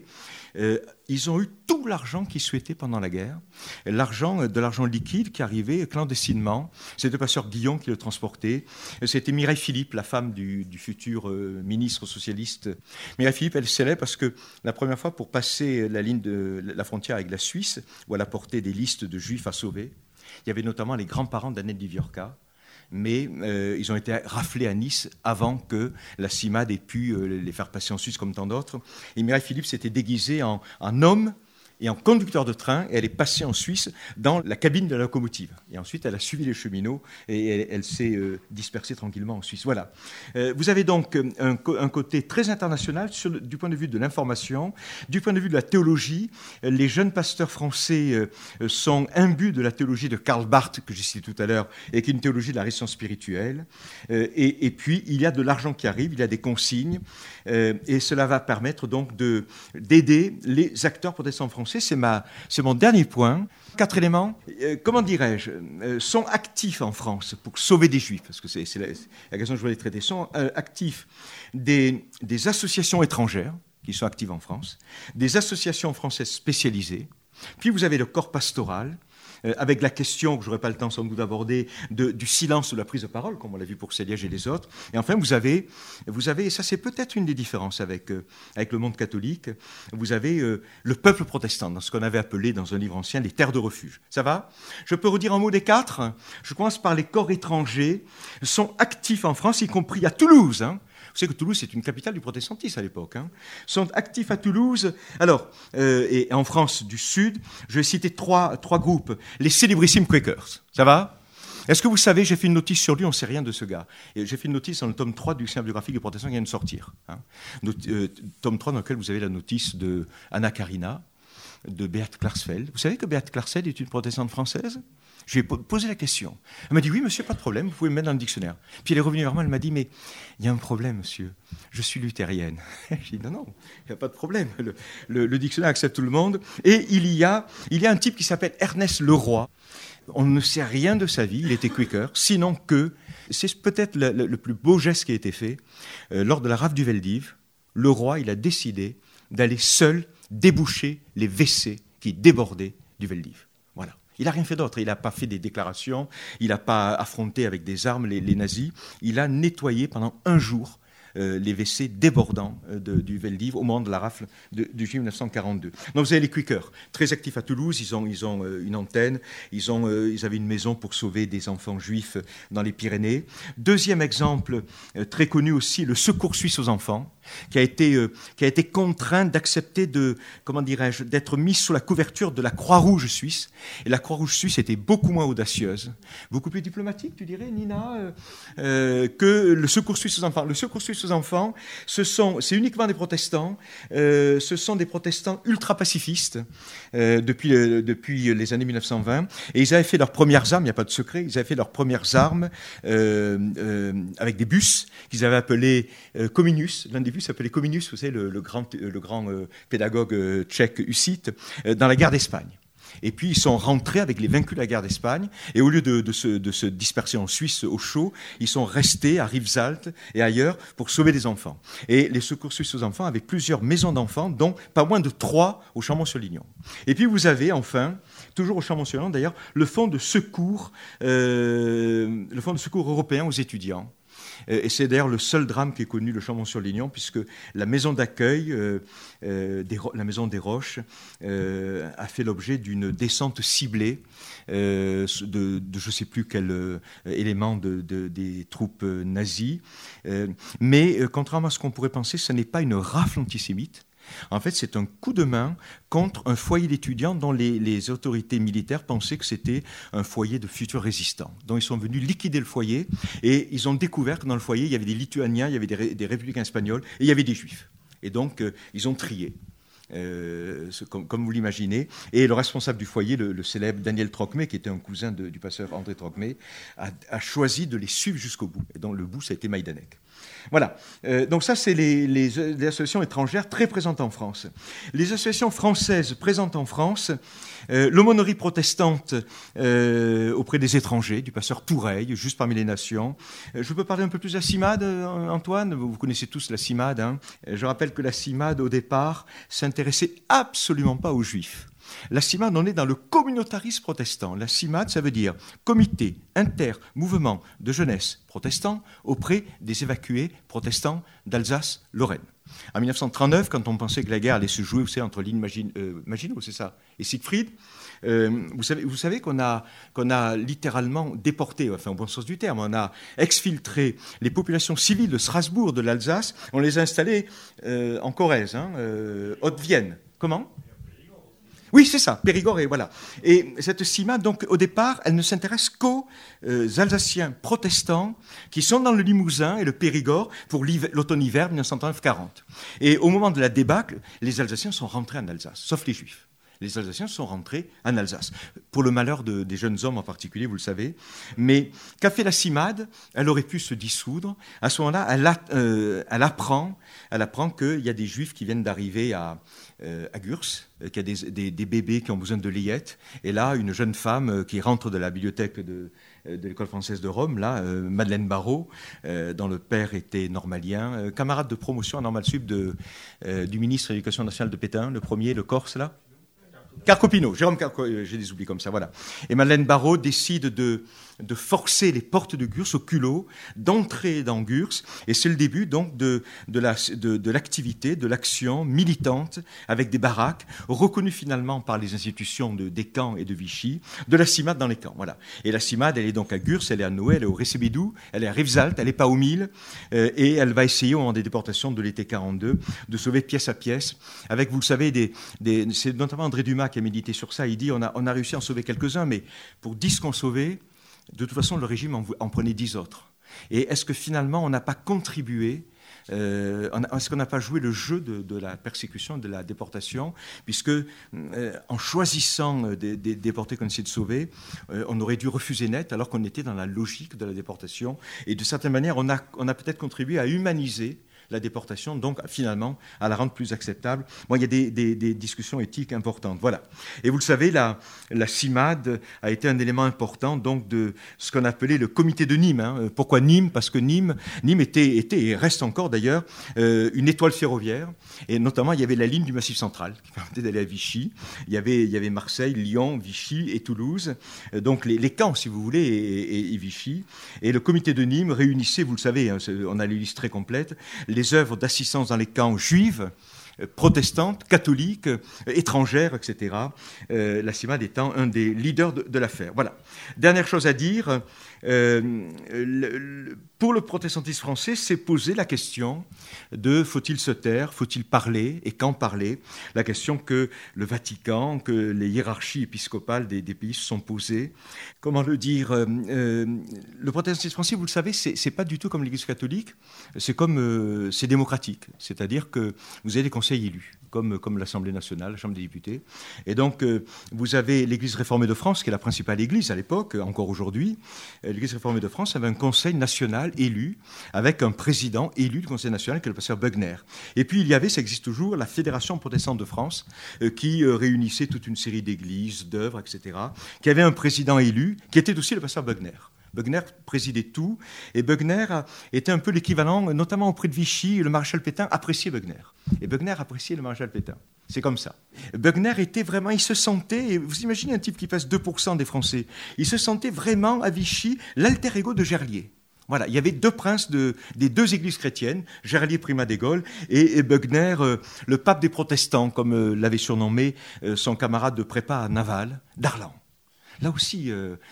[SPEAKER 2] ils ont eu tout l'argent qu'ils souhaitaient pendant la guerre. De l'argent liquide qui arrivait clandestinement. C'était le pasteur Guillon qui le transportait. C'était Mireille Philippe, la femme du futur ministre socialiste. Mireille Philippe, elle est célèbre parce que la première fois, pour passer la ligne de la frontière avec la Suisse, où elle apportait des listes de juifs à sauver, il y avait notamment les grands-parents d'Annette Liviorca, mais ils ont été raflés à Nice avant que la CIMAD ait pu les faire passer en Suisse comme tant d'autres. Et Mireille Philippe s'était déguisée en homme et en conducteur de train, et elle est passée en Suisse dans la cabine de la locomotive. Et ensuite, elle a suivi les cheminots et elle s'est dispersée tranquillement en Suisse. Voilà. Vous avez donc un côté très international du point de vue de l'information, du point de vue de la théologie. Les jeunes pasteurs français sont imbus de la théologie de Karl Barth, que j'ai cité tout à l'heure, et qui est une théologie de la raison spirituelle. Et puis, il y a de l'argent qui arrive, il y a des consignes, et cela va permettre donc d'aider les acteurs protestants français. C'est mon dernier point. 4 éléments, comment dirais-je, sont actifs en France pour sauver des Juifs, parce que c'est la question que je voulais traiter, sont actifs des associations étrangères qui sont actives en France, des associations françaises spécialisées, puis vous avez le corps pastoral, avec la question que je n'aurai pas le temps sans doute d'aborder du silence ou de la prise de parole, comme on l'a vu pour Céliège et les autres. Et enfin, vous avez, et ça c'est peut-être une des différences avec le monde catholique, vous avez le peuple protestant, dans ce qu'on avait appelé dans un livre ancien les terres de refuge. Ça va? Je peux redire un mot des 4. Je commence par les corps étrangers, sont actifs en France, y compris à Toulouse. Vous savez que Toulouse, c'est une capitale du protestantisme à l'époque. Sont actifs à Toulouse. Alors, et en France du Sud, je vais citer trois groupes. Les célébrissimes Quakers. Ça va? Est-ce que vous savez, j'ai fait une notice sur lui, on ne sait rien de ce gars. Et j'ai fait une notice dans le tome 3 du dictionnaire biographique des protestants qui vient de sortir. Tome 3 dans lequel vous avez la notice de Anna Karina, de Beate Klarsfeld. Vous savez que Beate Klarsfeld est une protestante française? Je lui ai posé la question. Elle m'a dit, oui, monsieur, pas de problème, vous pouvez me mettre dans le dictionnaire. Puis elle est revenue vers moi, elle m'a dit, mais il y a un problème, monsieur, je suis luthérienne. J'ai dit, non, il n'y a pas de problème, le dictionnaire accepte tout le monde. Et il y a un type qui s'appelle Ernest Leroy. On ne sait rien de sa vie, il était quaker, sinon que c'est peut-être le plus beau geste qui a été fait. Lors de la rafle du Veldiv, Leroy, il a décidé d'aller seul déboucher les WC qui débordaient du Veldiv. Voilà. Il n'a rien fait d'autre, il n'a pas fait des déclarations, il n'a pas affronté avec des armes les nazis, il a nettoyé pendant un jour les WC débordants du Veldiv au moment de la rafle du juillet 1942. Donc vous avez les Quakers, très actifs à Toulouse, ils ont une antenne, ils avaient une maison pour sauver des enfants juifs dans les Pyrénées. Deuxième exemple, très connu aussi, le Secours suisse aux enfants, qui a été contraint d'accepter d'être mis sous la couverture de la Croix-Rouge suisse. Et la Croix-Rouge suisse était beaucoup moins audacieuse, beaucoup plus diplomatique, tu dirais, Nina, que le Secours suisse aux enfants. Le Secours suisse aux enfants, c'est uniquement des protestants. Ce sont des protestants ultra-pacifistes depuis les années 1920. Et ils avaient fait leurs premières armes, il n'y a pas de secret, ils avaient fait leurs premières armes avec des bus qu'ils avaient appelés Cominius. L'un des bus s'appelait Cominius, vous savez, le grand pédagogue tchèque hussite, dans la guerre d'Espagne. Et puis ils sont rentrés avec les vaincus de la guerre d'Espagne, et au lieu de se disperser en Suisse au chaud, ils sont restés à Rivesaltes et ailleurs pour sauver des enfants. Et les Secours suisses aux enfants avaient plusieurs maisons d'enfants, dont pas moins de 3 au Chambon-sur-Lignon. Et puis vous avez enfin, toujours au Chambon-sur-Lignon d'ailleurs, le fonds de secours européen aux étudiants. Et c'est d'ailleurs le seul drame qui est connu, le Chambon-sur-Lignon, puisque la maison d'accueil, la maison des Roches, a fait l'objet d'une descente ciblée de je ne sais plus quel élément des troupes nazies. Mais contrairement à ce qu'on pourrait penser, ce n'est pas une rafle antisémite. En fait, c'est un coup de main contre un foyer d'étudiants dont les autorités militaires pensaient que c'était un foyer de futurs résistants. Donc, ils sont venus liquider le foyer et ils ont découvert que dans le foyer, il y avait des Lituaniens, il y avait des républicains espagnols et il y avait des Juifs. Et donc, ils ont trié. Comme vous l'imaginez. Et le responsable du foyer, le célèbre Daniel Trocmé, qui était un cousin du pasteur André Trocmé, a choisi de les suivre jusqu'au bout. Et donc, le bout, ça a été Majdanek. Voilà. Donc ça, c'est les associations étrangères très présentes en France. Les associations françaises présentes en France, l'aumônerie protestante auprès des étrangers, du pasteur Toureille, juste parmi les nations. Je peux parler un peu plus de la CIMAD, Antoine? Vous connaissez tous la CIMAD. Hein. Je rappelle que la CIMAD, au départ, s'intéressait absolument pas aux Juifs. La CIMAD, on est dans le communautarisme protestant. La CIMAD, ça veut dire Comité inter-mouvement de jeunesse protestant auprès des évacués protestants d'Alsace-Lorraine. En 1939, quand on pensait que la guerre allait se jouer, vous savez, entre l'île Maginot, c'est ça, et Siegfried, vous savez qu'on a littéralement déporté, enfin au bon sens du terme, on a exfiltré les populations civiles de Strasbourg, de l'Alsace, on les a installées en Corrèze, Haute-Vienne. Comment ? Oui, c'est ça, Périgord, et voilà. Et cette CIMAD, donc, au départ, elle ne s'intéresse qu'aux Alsaciens protestants qui sont dans le Limousin et le Périgord pour l'automne-hiver 1939-40. Et au moment de la débâcle, les Alsaciens sont rentrés en Alsace, sauf les Juifs. Les Alsaciens sont rentrés en Alsace, pour le malheur des jeunes hommes en particulier, vous le savez. Mais qu'a fait la CIMAD? Elle aurait pu se dissoudre. À ce moment-là, elle apprend qu'il y a des Juifs qui viennent d'arriver à Gurs, qu'il y a des bébés qui ont besoin de layettes. Et là, une jeune femme qui rentre de la bibliothèque de l'école française de Rome, là, Madeleine Barrault, dont le père était normalien, camarade de promotion à Normal Sup du ministre de l'Éducation nationale de Pétain, le premier, le Corse, là. Carcopino, Jérôme Carcopino, j'ai des oublis comme ça, voilà. Et Madeleine Barrault décide de forcer les portes de Gurs au culot, d'entrer dans Gurs, et c'est le début donc de l'activité, de l'action militante avec des baraques, reconnues finalement par les institutions des camps et de Vichy, de la CIMAD dans les camps, voilà. Et la CIMAD, elle est donc à Gurs, elle est à Noé, elle est au Récébédou, elle est à Rivesaltes, elle n'est pas au Mille, et elle va essayer au moment des déportations de l'été 42 de sauver pièce à pièce, avec, vous le savez, c'est notamment André Dumas qui a médité sur ça, il dit on a réussi à en sauver quelques-uns, mais pour 10 qu'on sauvait, de toute façon, le régime en prenait 10 autres. Et est-ce que finalement, on n'a pas contribué, est-ce qu'on n'a pas joué le jeu de la persécution, de la déportation, puisque en choisissant des déportés qu'on essayait de sauver, on aurait dû refuser net, alors qu'on était dans la logique de la déportation. Et de certaine manière, on a peut-être contribué à humaniser la déportation, donc finalement à la rendre plus acceptable. Bon, il y a des discussions éthiques importantes. Voilà. Et vous le savez, la CIMAD a été un élément important donc de ce qu'on appelait le comité de Nîmes. Hein. Pourquoi Nîmes? Parce que Nîmes était et reste encore d'ailleurs une étoile ferroviaire. Et notamment, il y avait la ligne du Massif central qui permettait d'aller à Vichy. Il y avait Marseille, Lyon, Vichy et Toulouse. Donc les camps, si vous voulez, et Vichy. Et le comité de Nîmes réunissait, vous le savez, hein, on a les listes très complètes, les œuvres d'assistance dans les camps juives, protestantes, catholiques, étrangères, etc. La CIMAD étant un des leaders de l'affaire. Voilà. Dernière chose à dire, pour le protestantisme français, s'est posé la question de faut-il se taire, faut-il parler, et quand parler? La question que le Vatican, que les hiérarchies épiscopales des pays se sont posées. Comment le dire? Le protestantisme français, vous le savez, c'est pas du tout comme l'Église catholique, c'est démocratique, c'est-à-dire que vous avez des conseils élus, comme l'Assemblée nationale, la Chambre des députés. Et donc, vous avez l'Église réformée de France, qui est la principale église à l'époque, encore aujourd'hui. L'Église réformée de France avait un conseil national élu, avec un président élu du conseil national, qui est le pasteur Bugner. Et puis, il y avait, ça existe toujours, la Fédération protestante de France, qui réunissait toute une série d'églises, d'œuvres, etc., qui avait un président élu, qui était aussi le pasteur Bugner. Bugner présidait tout, et Bugner était un peu l'équivalent, notamment auprès de Vichy, le maréchal Pétain appréciait Bugner. Et Bugner appréciait le maréchal Pétain. C'est comme ça. Bugner était vraiment, il se sentait, et vous imaginez un type qui passe 2% des Français, il se sentait vraiment à Vichy l'alter ego de Gerlier. Voilà, il y avait deux princes des deux églises chrétiennes, Gerlier Primat des Gaules et Bugner, le pape des protestants, comme l'avait surnommé son camarade de prépa à Naval, Darlan. Là aussi,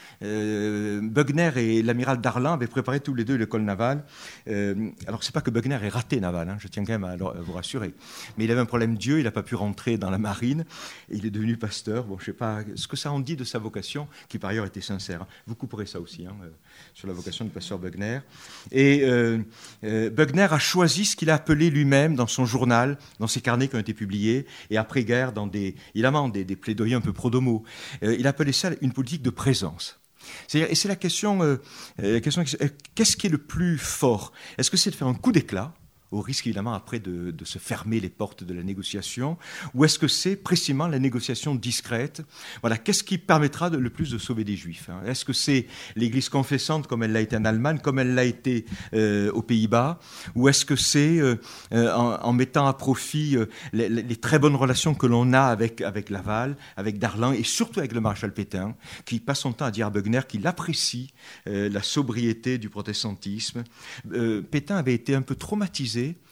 [SPEAKER 2] Bugner et l'amiral Darlan avaient préparé tous les deux l'école navale. Alors, c'est pas que Bugner ait raté Naval, hein, je tiens quand même à vous rassurer. Mais il avait un problème Dieu, il n'a pas pu rentrer dans la marine. Et il est devenu pasteur. Bon, je ne sais pas ce que ça en dit de sa vocation, qui par ailleurs était sincère. Vous couperez ça aussi, hein, sur la vocation du pasteur Bugner. Et Bugner a choisi ce qu'il a appelé lui-même dans son journal, dans ses carnets qui ont été publiés, et après-guerre, dans des plaidoyers un peu pro-domo. Il a appelé ça une politique de présence. Et c'est la question, qu'est-ce qui est le plus fort? Est-ce que c'est de faire un coup d'éclat, au risque évidemment après de se fermer les portes de la négociation, ou est-ce que c'est précisément la négociation discrète? Voilà, qu'est-ce qui permettra le plus de sauver des Juifs, hein? Est-ce que c'est l'Église confessante comme elle l'a été en Allemagne, comme elle l'a été aux Pays-Bas, ou est-ce que c'est en mettant à profit les très bonnes relations que l'on a avec Laval, avec Darlan et surtout avec le maréchal Pétain, qui passe son temps à dire à Bugner qu'il apprécie la sobriété du protestantisme. Pétain avait été un peu traumatisé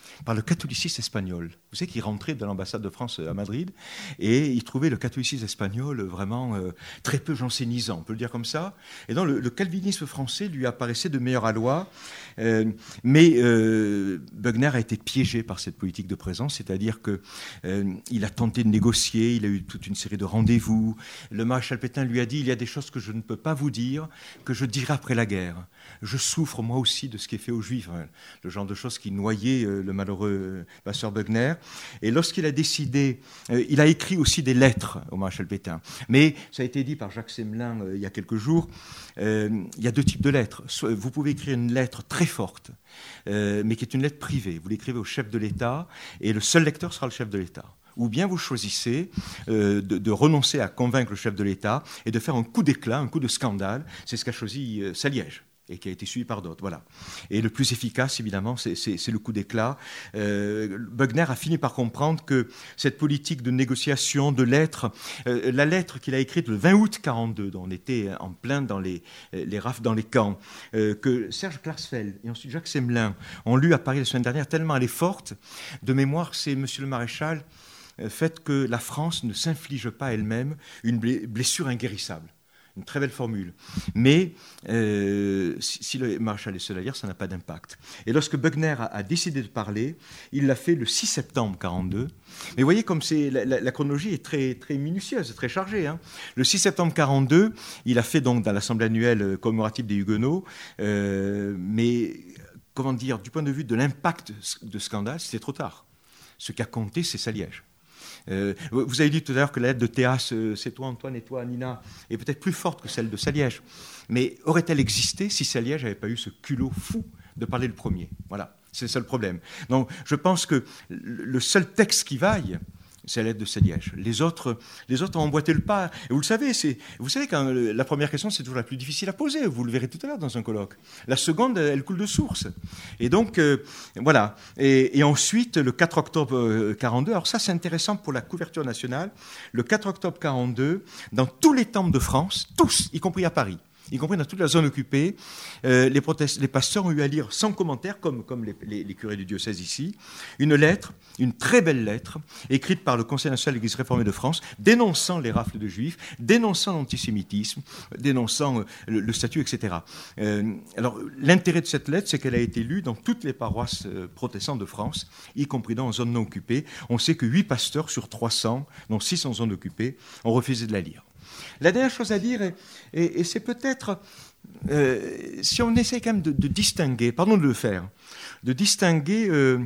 [SPEAKER 2] par le catholicisme espagnol. Vous savez qu'il rentrait de l'ambassade de France à Madrid et il trouvait le catholicisme espagnol vraiment très peu jansénisant, on peut le dire comme ça. Et donc le calvinisme français lui apparaissait de meilleur aloi, mais Bugner a été piégé par cette politique de présence, c'est-à-dire qu'il a tenté de négocier, il a eu toute une série de rendez-vous. Le maréchal Pétain lui a dit « Il y a des choses que je ne peux pas vous dire, que je dirai après la guerre. Je souffre moi aussi de ce qui est fait aux Juifs. » Le genre de choses qui noyait le malheureux pasteur Bugner. Et lorsqu'il a décidé, il a écrit aussi des lettres au maréchal Pétain. Mais ça a été dit par Jacques Semelin il y a quelques jours, il y a deux types de lettres. Vous pouvez écrire une lettre très forte, mais qui est une lettre privée. Vous l'écrivez au chef de l'État, et le seul lecteur sera le chef de l'État. Ou bien vous choisissez de renoncer à convaincre le chef de l'État et de faire un coup d'éclat, un coup de scandale. C'est ce qu'a choisi Saliège, et qui a été suivi par d'autres. Voilà. Et le plus efficace, évidemment, c'est le coup d'éclat. Bugner a fini par comprendre que cette politique de négociation, de lettres, la lettre qu'il a écrite le 20 août 1942, dont on était en plein dans les rafles dans les camps, que Serge Klarsfeld et ensuite Jacques Semelin ont lu à Paris la semaine dernière, tellement elle est forte, de mémoire, c'est Monsieur le Maréchal, fait que la France ne s'inflige pas elle-même une blessure inguérissable. Une très belle formule. Mais si le maréchal est seul à lire, ça n'a pas d'impact. Et lorsque Bugner a décidé de parler, il l'a fait le 6 septembre 1942. Mais vous voyez comme la chronologie est très, très minutieuse, très chargée. Hein. Le 6 septembre 1942, il a fait donc dans l'Assemblée annuelle commémorative des Huguenots, mais comment dire, du point de vue de l'impact de scandale, c'était trop tard. Ce qui a compté, c'est Saliège. Vous avez dit tout à l'heure que la lettre de Théas, c'est toi Antoine et toi Nina, est peut-être plus forte que celle de Saliège. Mais aurait-elle existé si Saliège n'avait pas eu ce culot fou de parler le premier? Voilà, c'est le seul problème. Donc je pense que le seul texte qui vaille, c'est la lettre de Saliège. Les autres ont emboîté le pas. Et vous le savez, quand la première question, c'est toujours la plus difficile à poser. Vous le verrez tout à l'heure dans un colloque. La seconde, elle coule de source. Et donc, voilà. Et ensuite, le 4 octobre 1942, alors ça, c'est intéressant pour la couverture nationale. Le 4 octobre 1942, dans tous les temples de France, tous, y compris à Paris, y compris dans toute la zone occupée, les pasteurs ont eu à lire sans commentaire, comme les curés du diocèse ici, une lettre, une très belle lettre, écrite par le Conseil national de l'Église réformée de France, dénonçant les rafles de juifs, dénonçant l'antisémitisme, dénonçant le statut, etc. Alors, l'intérêt de cette lettre, c'est qu'elle a été lue dans toutes les paroisses protestantes de France, y compris dans les zones non occupées. On sait que 8 pasteurs sur 300, dont 6 en zone occupée, ont refusé de la lire. La dernière chose à dire, et c'est peut-être, si on essaie quand même de distinguer, pardon de le faire, de distinguer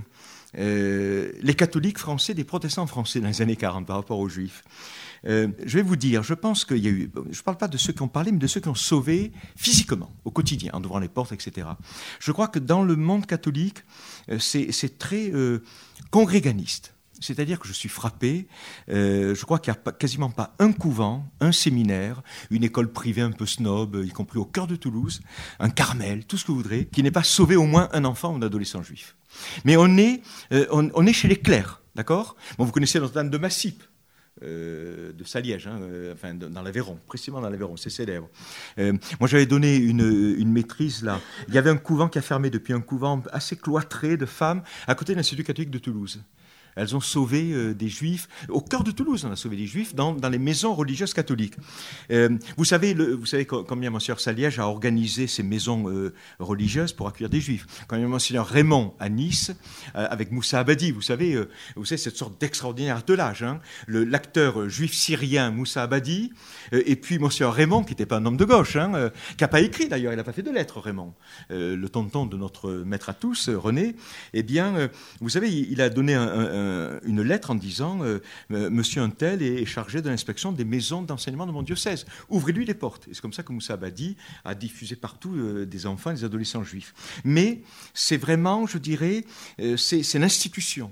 [SPEAKER 2] les catholiques français des protestants français dans les années 40 par rapport aux juifs. Je vais vous dire, je pense qu'il y a eu, je ne parle pas de ceux qui ont parlé, mais de ceux qui ont sauvé physiquement, au quotidien, en ouvrant les portes, etc. Je crois que dans le monde catholique, c'est très congréganiste. C'est-à-dire que je suis frappé, je crois qu'il n'y a quasiment pas un couvent, un séminaire, une école privée un peu snob, y compris au cœur de Toulouse, un Carmel, tout ce que vous voudrez, qui n'ait pas sauvé au moins un enfant ou un adolescent juif. Mais on est chez les clercs, d'accord ? Bon, vous connaissez Notre-Dame de Massip, de Saliège, enfin dans l'Aveyron, précisément dans l'Aveyron, c'est célèbre. Moi j'avais donné une maîtrise là. Il y avait un couvent qui a fermé depuis, un couvent assez cloîtré de femmes à côté de l'Institut catholique de Toulouse. Elles ont sauvé des juifs. Au cœur de Toulouse, on a sauvé des juifs dans les maisons religieuses catholiques. Vous savez combien Monseigneur Saliège a organisé ces maisons religieuses pour accueillir des juifs. Quand Monseigneur Raymond à Nice, avec Moussa Abadi, vous savez cette sorte d'extraordinaire attelage. Hein, l'acteur juif syrien Moussa Abadi, et puis Monseigneur Raymond, qui n'était pas un homme de gauche, qui n'a pas écrit d'ailleurs, il n'a pas fait de lettres, Raymond. Le tonton de notre maître à tous, René, eh bien, vous savez, il a donné une lettre en disant Monsieur Untel est chargé de l'inspection des maisons d'enseignement de mon diocèse. Ouvrez-lui les portes. Et c'est comme ça que Moussa Abadi a diffusé partout des enfants et des adolescents juifs. Mais c'est vraiment, je dirais, c'est l'institution.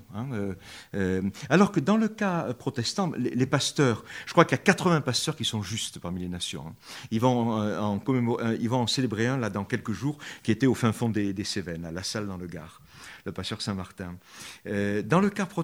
[SPEAKER 2] Alors que dans le cas protestant, les pasteurs, je crois qu'il y a 80 pasteurs qui sont justes parmi les nations. Ils vont en célébrer un là dans quelques jours qui était au fin fond des Cévennes, à La Salle dans le Gard, le pasteur Saint-Martin. Dans le cas protestant,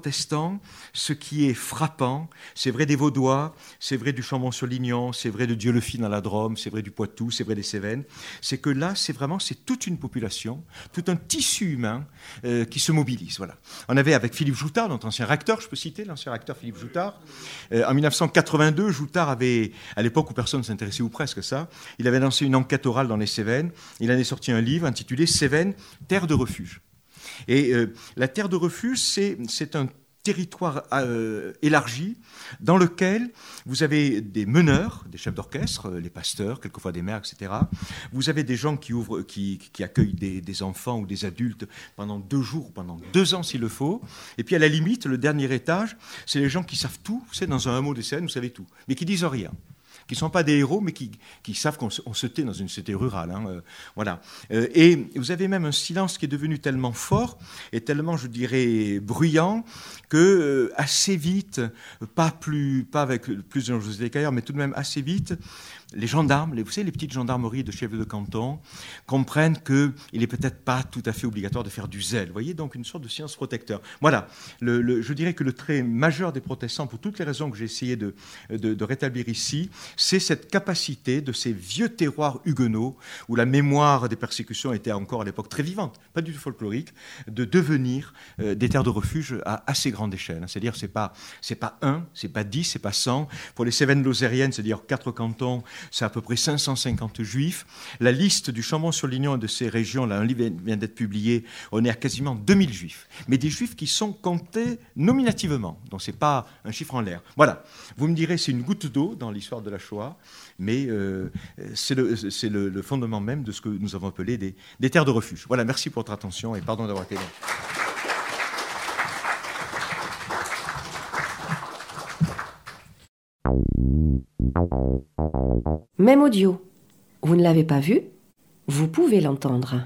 [SPEAKER 2] protestants, ce qui est frappant, c'est vrai des Vaudois, c'est vrai du Chambon-sur-Lignon, c'est vrai de Dieulefit dans la Drôme, c'est vrai du Poitou, c'est vrai des Cévennes, c'est que là, c'est toute une population, tout un tissu humain qui se mobilise. Voilà. On avait avec Philippe Joutard, notre ancien recteur, je peux citer l'ancien recteur Philippe Joutard, en 1982, Joutard avait, à l'époque où personne ne s'intéressait ou presque ça, il avait lancé une enquête orale dans les Cévennes, il en est sorti un livre intitulé « Cévennes, terre de refuge ». Et la terre de refuge, c'est un territoire élargi dans lequel vous avez des meneurs, des chefs d'orchestre, les pasteurs, quelquefois des maires, etc. Vous avez des gens qui accueillent des enfants ou des adultes pendant 2 jours, pendant 2 ans s'il le faut. Et puis à la limite, le dernier étage, c'est les gens qui savent tout. Vous savez, dans un hameau des Cévennes, vous savez tout, mais qui disent rien. Qui ne sont pas des héros, mais qui savent qu'on se tait dans une cité rurale. Voilà. Et vous avez même un silence qui est devenu tellement fort et tellement, je dirais, bruyant que assez vite, pas avec plus de dangerosité qu'ailleurs, mais tout de même assez vite, les gendarmes, vous savez, les petites gendarmeries de chefs de canton, comprennent qu'il n'est peut-être pas tout à fait obligatoire de faire du zèle. Vous voyez, donc une sorte de silence protecteur. Voilà, je dirais que le trait majeur des protestants, pour toutes les raisons que j'ai essayé de rétablir ici, c'est cette capacité de ces vieux terroirs huguenots, où la mémoire des persécutions était encore à l'époque très vivante, pas du tout folklorique, de devenir des terres de refuge à assez grande échelle. C'est-à-dire, c'est pas 1, c'est pas 10, c'est pas 100. Pour les Cévennes lozériennes, c'est-à-dire 4 cantons, c'est à peu près 550 juifs. La liste du Chambon-sur-Lignon et de ces régions, là, un livre vient d'être publié, on est à quasiment 2000 juifs. Mais des juifs qui sont comptés nominativement, donc ce n'est pas un chiffre en l'air. Voilà, vous me direz, c'est une goutte d'eau dans l'histoire de la Shoah, mais c'est le fondement même de ce que nous avons appelé des terres de refuge. Voilà, merci pour votre attention et pardon d'avoir été long.
[SPEAKER 1] Même audio. Vous ne l'avez pas vu? Vous pouvez l'entendre.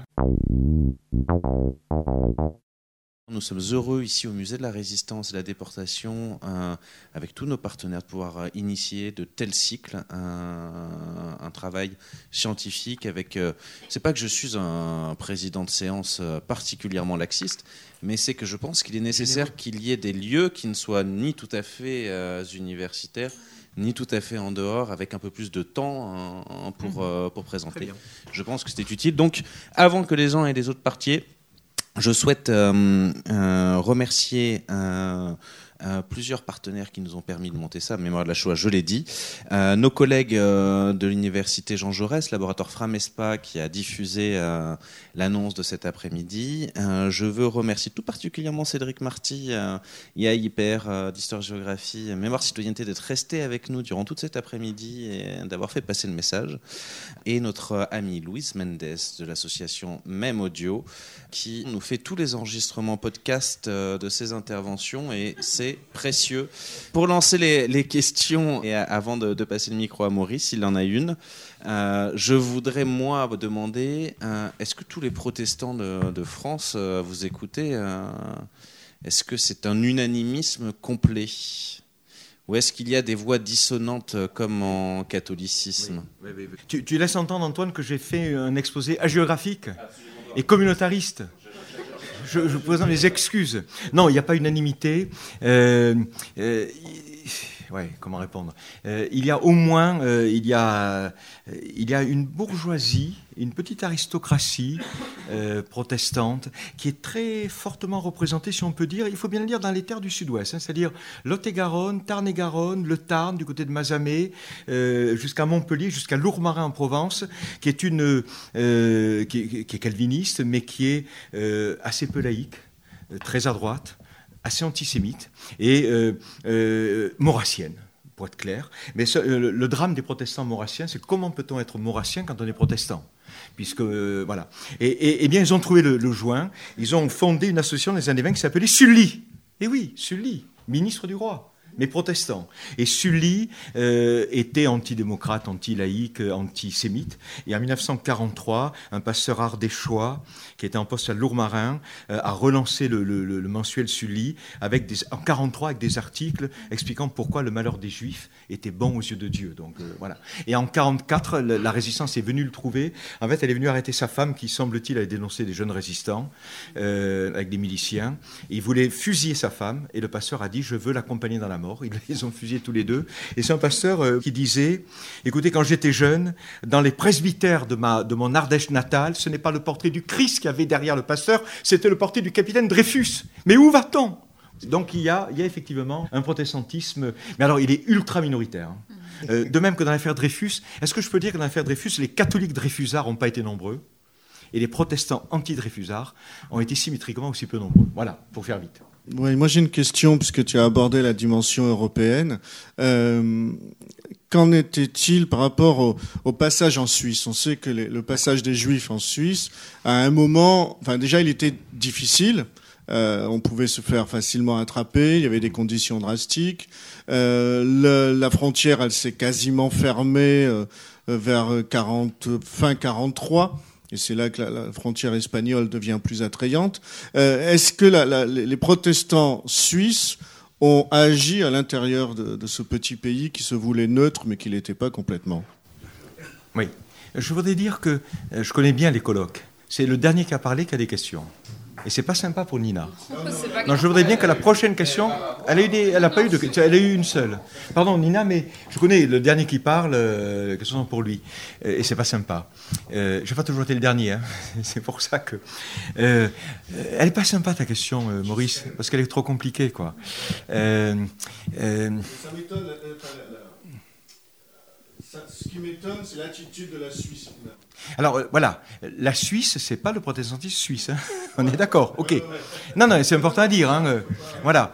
[SPEAKER 3] Nous sommes heureux ici au Musée de la Résistance et de la Déportation, avec tous nos partenaires, de pouvoir initier de tels cycles, un travail scientifique avec... c'est pas que je suis un président de séance particulièrement laxiste, mais c'est que je pense qu'il est nécessaire qu'il y ait des lieux qui ne soient ni tout à fait universitaires, ni tout à fait en dehors, avec un peu plus de temps pour présenter. Je pense que c'était utile. Donc, avant que les uns et les autres partiez, je souhaite remercier plusieurs partenaires qui nous ont permis de monter ça, Mémoire de la Shoah, je l'ai dit. Nos collègues de l'université Jean Jaurès, laboratoire Framespa, qui a diffusé l'annonce de cet après-midi. Je veux remercier tout particulièrement Cédric Marty, IAIPR d'Histoire-Géographie, Mémoire Citoyenneté, d'être resté avec nous durant toute cet après-midi et d'avoir fait passer le message. Et notre amie Louise Mendes de l'association Même Audio, qui nous fait tous les enregistrements podcast de ces interventions, et c'est précieux. Pour lancer les questions, et avant de passer le micro à Maurice, s'il en a une, je voudrais, moi, vous demander, est-ce que tous les protestants de France, vous écoutez, est-ce que c'est un unanimisme complet ? Ou est-ce qu'il y a des voix dissonantes comme en catholicisme ?
[SPEAKER 2] Oui. Tu laisses entendre, Antoine, que j'ai fait un exposé agéographique et communautariste. Je vous présente les excuses. Non, il n'y a pas unanimité. Comment répondre ? Il y a au moins, il y a une bourgeoisie, une petite aristocratie protestante qui est très fortement représentée, si on peut dire, il faut bien le dire, dans les terres du Sud-Ouest, c'est-à-dire Lot-et-Garonne, Tarn-et-Garonne, le Tarn, du côté de Mazamet, jusqu'à Montpellier, jusqu'à Lourmarin en Provence, qui est qui est calviniste, mais qui est assez peu laïque, très à droite, assez antisémite et maurassienne, pour être clair. Mais le drame des protestants maurassiens, c'est comment peut-on être maurassien quand on est protestant ? Puisque, voilà. Et bien, ils ont trouvé le joint. Ils ont fondé une association dans les années 20 qui s'appelait Sully. Et oui, Sully, ministre du roi. mais protestants. Et Sully était antidémocrate, anti-laïque, antisémite. Et en 1943, un pasteur ardéchois, qui était en poste à Lourmarin, a relancé le mensuel Sully en 1943 avec des articles expliquant pourquoi le malheur des Juifs était bon aux yeux de Dieu. Donc, voilà. Et en 1944, la résistance est venue le trouver. En fait, elle est venue arrêter sa femme qui, semble-t-il, avait dénoncé des jeunes résistants avec des miliciens. Et il voulait fusiller sa femme. Et le pasteur a dit « Je veux l'accompagner dans la mort ». Ils les ont fusillés tous les deux. Et c'est un pasteur qui disait « Écoutez, quand j'étais jeune, dans les presbytères de mon Ardèche natale, ce n'est pas le portrait du Christ qu'il y avait derrière le pasteur, c'était le portrait du capitaine Dreyfus. Mais où va-t-on » Donc il y a effectivement un protestantisme, mais alors il est ultra minoritaire. De même que dans l'affaire Dreyfus, est-ce que je peux dire que dans l'affaire Dreyfus, les catholiques dreyfusards n'ont pas été nombreux et les protestants anti-dreyfusards ont été symétriquement aussi peu nombreux. Voilà, pour faire vite.
[SPEAKER 4] Oui, moi j'ai une question, puisque tu as abordé la dimension européenne. Qu'en était-il par rapport au passage en Suisse ? On sait que le passage des Juifs en Suisse, à un moment, enfin déjà il était difficile. On pouvait se faire facilement attraper, il y avait des conditions drastiques. La frontière, elle s'est quasiment fermée vers fin 43. Et c'est là que la frontière espagnole devient plus attrayante. Est-ce que les protestants suisses ont agi à l'intérieur de ce petit pays qui se voulait neutre, mais qui ne l'était pas complètement ?
[SPEAKER 2] Oui. Je voudrais dire que je connais bien les colloques. C'est le dernier qui a parlé qui a des questions. Et c'est pas sympa pour Nina. Non, je voudrais bien que la prochaine question, elle a pas eu de question, elle a eu une seule. Pardon Nina, mais je connais le dernier qui parle, question pour lui, et c'est pas sympa. J'ai pas toujours été le dernier, hein. C'est pour ça que elle est pas sympa ta question, Maurice, parce qu'elle est trop compliquée, quoi. Ça
[SPEAKER 4] m'étonne. Ce qui m'étonne, c'est l'attitude de la Suisse.
[SPEAKER 2] Alors voilà, la Suisse, c'est pas le protestantisme suisse. Hein. On est d'accord, ok. Non, c'est important à dire. Hein. Voilà.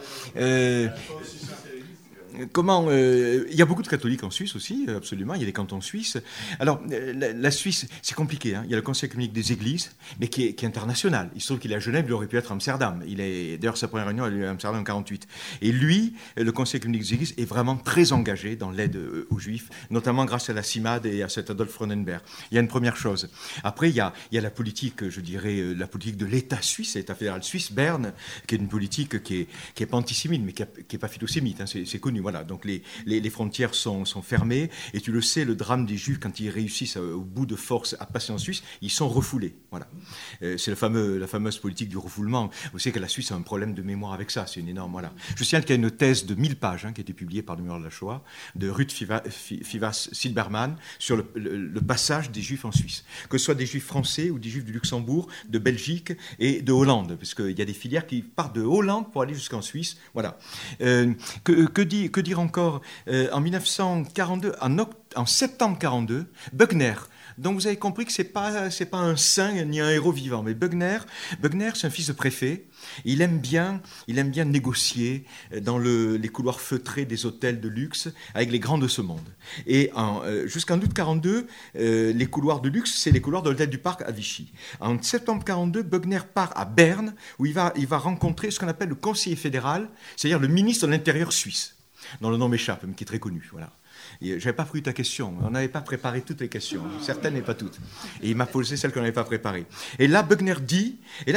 [SPEAKER 2] Il y a beaucoup de catholiques en Suisse aussi, absolument. Il y a des cantons suisses. Alors, la Suisse, c'est compliqué. Hein. Il y a le Conseil œcuménique des Églises, mais qui est international. Il se trouve qu'il est à Genève, il aurait pu être à Amsterdam. D'ailleurs, sa première réunion, elle a eu à Amsterdam en 1948. Et lui, le Conseil œcuménique des Églises, est vraiment très engagé dans l'aide aux Juifs, notamment grâce à la CIMAD et à cet Adolf Fronenberg. Il y a une première chose. Après, il y a la politique, je dirais, la politique de l'État suisse, l'État fédéral suisse, Berne, qui est une politique qui est pas antisémite, mais qui est pas phytosémite. Hein. C'est connu. Voilà. Donc les frontières sont fermées, et tu le sais, le drame des Juifs, quand ils réussissent au bout de force à passer en Suisse, ils sont refoulés. Voilà. C'est la fameuse politique du refoulement. Vous savez que la Suisse a un problème de mémoire avec ça, c'est une énorme... Voilà. Je signale qu'il y a une thèse de 1000 pages qui a été publiée par le Mémoire de la Shoah, de Ruth Fivas-Silberman, sur le passage des Juifs en Suisse. Que ce soit des Juifs français ou des Juifs du Luxembourg, de Belgique et de Hollande, parce qu'il y a des filières qui partent de Hollande pour aller jusqu'en Suisse. Voilà. Que dire encore ? En 1942, en septembre 1942, Bugner. Donc vous avez compris que c'est pas un saint ni un héros vivant, mais Bugner, c'est un fils de préfet. Il aime bien négocier dans les couloirs feutrés des hôtels de luxe avec les grands de ce monde. Et jusqu'en août 1942, les couloirs de luxe, c'est les couloirs de l'hôtel du Parc à Vichy. En septembre 1942, Bugner part à Berne, où il va rencontrer ce qu'on appelle le conseiller fédéral, c'est-à-dire le ministre de l'Intérieur suisse, dont le nom m'échappe, mais qui est très connu. Voilà. Je n'avais pas pris ta question. On n'avait pas préparé toutes les questions. Certaines, mais pas toutes. Et il m'a posé celles qu'on n'avait pas préparées. Et là, Bugner dit,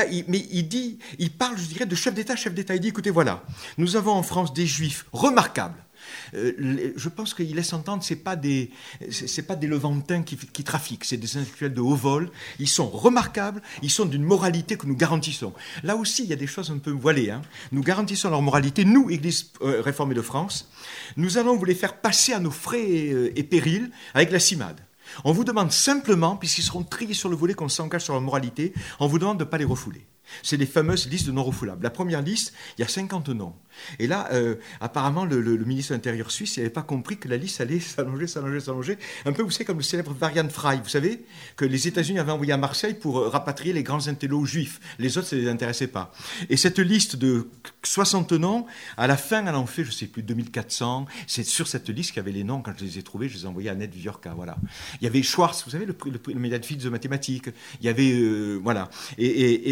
[SPEAKER 2] il parle, je dirais, de chef d'État. Il dit, écoutez, voilà, nous avons en France des Juifs remarquables. Je pense qu'il laisse entendre que ce n'est pas des Levantins qui trafiquent, c'est des intellectuels de haut vol. Ils sont remarquables, ils sont d'une moralité que nous garantissons. Là aussi, il y a des choses un peu voilées. Hein. Nous garantissons leur moralité, nous, Église réformée de France. Nous allons vous les faire passer à nos frais et périls avec la CIMAD. On vous demande simplement, puisqu'ils seront triés sur le volet qu'on s'engage sur leur moralité, on vous demande de ne pas les refouler. C'est les fameuses listes de non-refoulables. La première liste, il y a 50 noms. Et là, apparemment, le ministre de l'Intérieur suisse n'avait pas compris que la liste allait s'allonger. Un peu, vous savez, comme le célèbre Varian Fry, vous savez, que les États-Unis avaient envoyé à Marseille pour rapatrier les grands intellos juifs. Les autres, ça ne les intéressait pas. Et cette liste de 60 noms, à la fin, elle en fait, je ne sais plus, 2400. C'est sur cette liste qu'il y avait les noms. Quand je les ai trouvés, je les ai envoyés à Annette Viorca. Voilà. Il y avait Schwartz, vous savez, le médaille de mathématiques. Il y avait, voilà. Et alors, le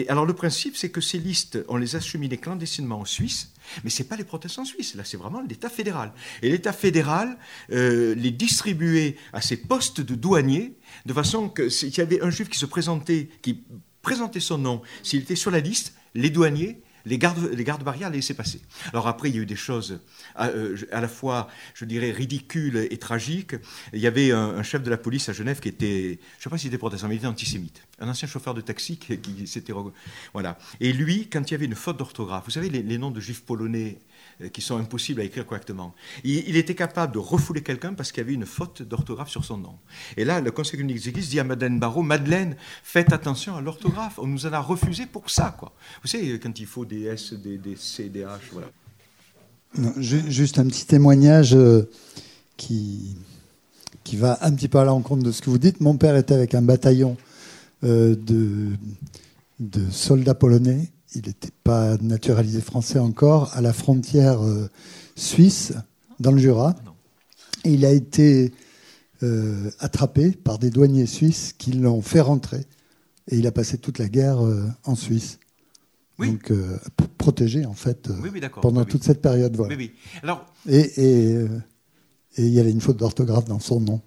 [SPEAKER 2] principe, c'est que ces listes, on les acheminait clandestinement en Suisse, mais ce n'est pas les protestants suisses, là c'est vraiment l'État fédéral. Et l'État fédéral les distribuait à ses postes de douaniers, de façon que s'il y avait un juif qui présentait son nom, s'il était sur la liste, les douaniers, les gardes-barrières les laissaient passer. Alors après, il y a eu des choses à la fois, je dirais, ridicules et tragiques. Il y avait un chef de la police à Genève qui était, je ne sais pas s'il était protestant, mais il était antisémite. Un ancien chauffeur de taxi qui s'était... Voilà. Et lui, quand il y avait une faute d'orthographe, vous savez, les noms de juifs polonais qui sont impossibles à écrire correctement, il était capable de refouler quelqu'un parce qu'il y avait une faute d'orthographe sur son nom. Et là, le Conseil communique des Églises dit à Madeleine Barrault, Madeleine, faites attention à l'orthographe, on nous en a refusé pour ça, quoi. Vous savez, quand il faut des S, des C, des H, voilà.
[SPEAKER 5] Non, juste un petit témoignage qui va un petit peu à l'encontre de ce que vous dites. Mon père était avec un bataillon de soldats polonais. Il n'était pas naturalisé français encore, à la frontière suisse, dans le Jura. Et il a été attrapé par des douaniers suisses qui l'ont fait rentrer. Et il a passé toute la guerre en Suisse. Oui. Donc, protégé, en fait, pendant toute cette période. Voilà.
[SPEAKER 2] Oui. Alors...
[SPEAKER 5] Et il y avait une faute d'orthographe dans son nom.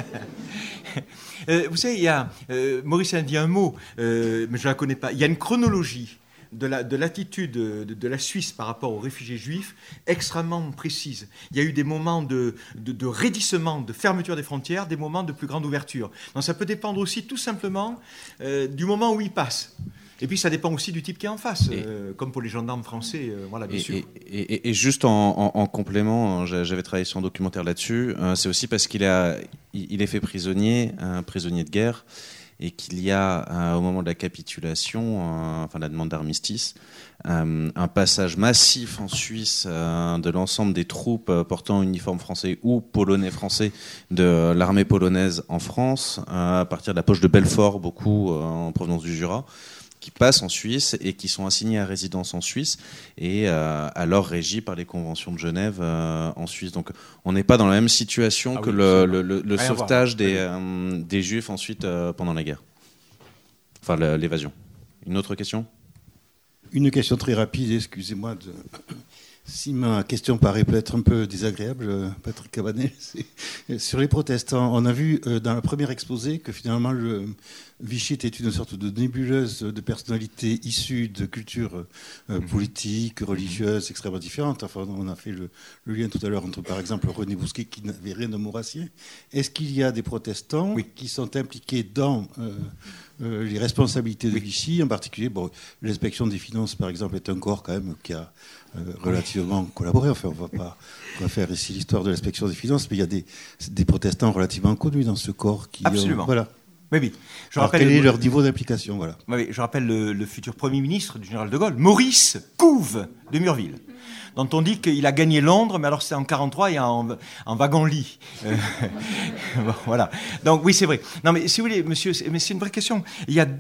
[SPEAKER 2] Vous savez, il y a... Maurice a dit un mot, mais je ne la connais pas. Il y a une chronologie de l'attitude de la Suisse par rapport aux réfugiés juifs extrêmement précise. Il y a eu des moments de raidissement, de fermeture des frontières, des moments de plus grande ouverture. Donc ça peut dépendre aussi tout simplement du moment où ils passent. Et puis ça dépend aussi du type qui est en face, comme pour les gendarmes français, voilà, bien sûr.
[SPEAKER 3] Et juste en complément, j'avais travaillé sur un documentaire là-dessus, c'est aussi parce qu'il est fait prisonnier, un prisonnier de guerre, et qu'il y a, au moment de la capitulation, enfin la demande d'armistice, un passage massif en Suisse de l'ensemble des troupes portant uniforme français ou polonais-français de l'armée polonaise en France, à partir de la poche de Belfort, beaucoup en provenance du Jura, qui passent en Suisse et qui sont assignés à résidence en Suisse et alors régis par les conventions de Genève en Suisse. Donc on n'est pas dans la même situation que le sauvetage des Juifs ensuite pendant la guerre. Enfin l'évasion. Une autre question ?
[SPEAKER 6] Une question très rapide, excusez-moi si ma question paraît peut-être un peu désagréable, Patrick Cabanel, sur les protestants. On a vu dans le premier exposé que finalement Vichy était une sorte de nébuleuse de personnalités issues de cultures politiques, religieuses extrêmement différentes. Enfin, on a fait le lien tout à l'heure entre, par exemple, René Bousquet qui n'avait rien de maurassien. Est-ce qu'il y a des protestants qui sont impliqués dans les responsabilités de Vichy, en particulier l'inspection des finances, par exemple, est un corps quand même qui a relativement collaboré. Enfin, on va faire ici l'histoire de l'inspection des finances, mais il y a des protestants relativement connus dans ce corps qui...
[SPEAKER 2] Absolument.
[SPEAKER 6] Voilà.
[SPEAKER 2] Oui.
[SPEAKER 6] Quel est leur niveau d'implication, voilà.
[SPEAKER 2] Oui, je rappelle le futur Premier ministre du général de Gaulle, Maurice Couve de Murville, dont on dit qu'il a gagné Londres, mais alors c'est en 1943 et en wagon-lit. Voilà. Donc oui, c'est vrai. Non, mais si vous voulez, monsieur, mais c'est une vraie question. Il y en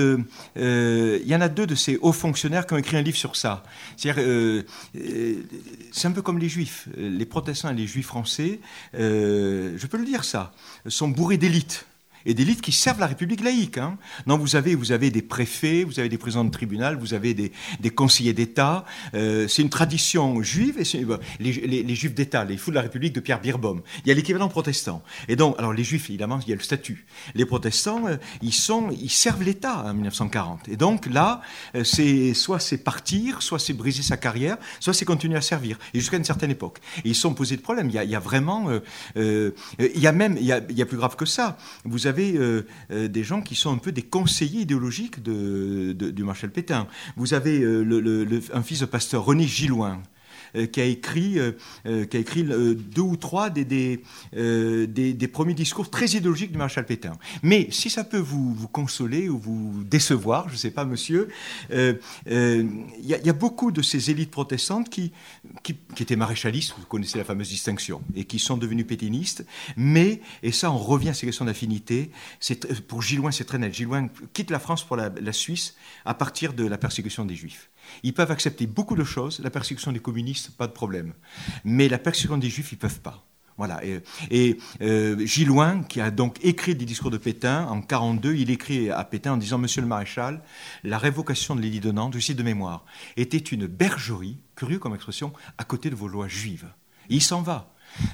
[SPEAKER 2] a deux de ces hauts fonctionnaires qui ont écrit un livre sur ça. C'est-à-dire, c'est un peu comme les Juifs. Les protestants et les Juifs français, je peux le dire ça, sont bourrés d'élites. Et d'élites qui servent la République laïque. Hein. Non, vous avez des préfets, vous avez des présidents de tribunal, vous avez des conseillers d'État. C'est une tradition juive. Et les juifs d'État, les fous de la République de Pierre Beerbohm. Il y a l'équivalent protestant. Et donc, alors les juifs, évidemment, il y a le statut. Les protestants, ils servent l'État en 1940. Et donc là, soit c'est partir, soit c'est briser sa carrière, soit c'est continuer à servir. Et jusqu'à une certaine époque. Et ils sont posés de problèmes. Il y a vraiment, il y a plus grave que ça. Vous avez des gens qui sont un peu des conseillers idéologiques du maréchal Pétain. Vous avez un fils de pasteur, René Gilloin, qui a écrit 2 ou 3 des premiers discours très idéologiques du maréchal Pétain. Mais si ça peut vous consoler ou vous décevoir, je ne sais pas, monsieur, il y a beaucoup de ces élites protestantes qui étaient maréchalistes, vous connaissez la fameuse distinction, et qui sont devenus pétainistes, mais, et ça on revient à ces questions d'affinité, pour Gilloin c'est très net, Gilloin quitte la France pour la Suisse à partir de la persécution des Juifs. Ils peuvent accepter beaucoup de choses, la persécution des communistes, pas de problème. Mais la persécution des Juifs, ils ne peuvent pas. Voilà. Et Gilles Ouin, qui a donc écrit des discours de Pétain en 1942, il écrit à Pétain en disant « Monsieur le maréchal, la révocation de l'édit de Nantes, je cite de mémoire, était une bergerie, curieux comme expression, à côté de vos lois juives. » Et il s'en va.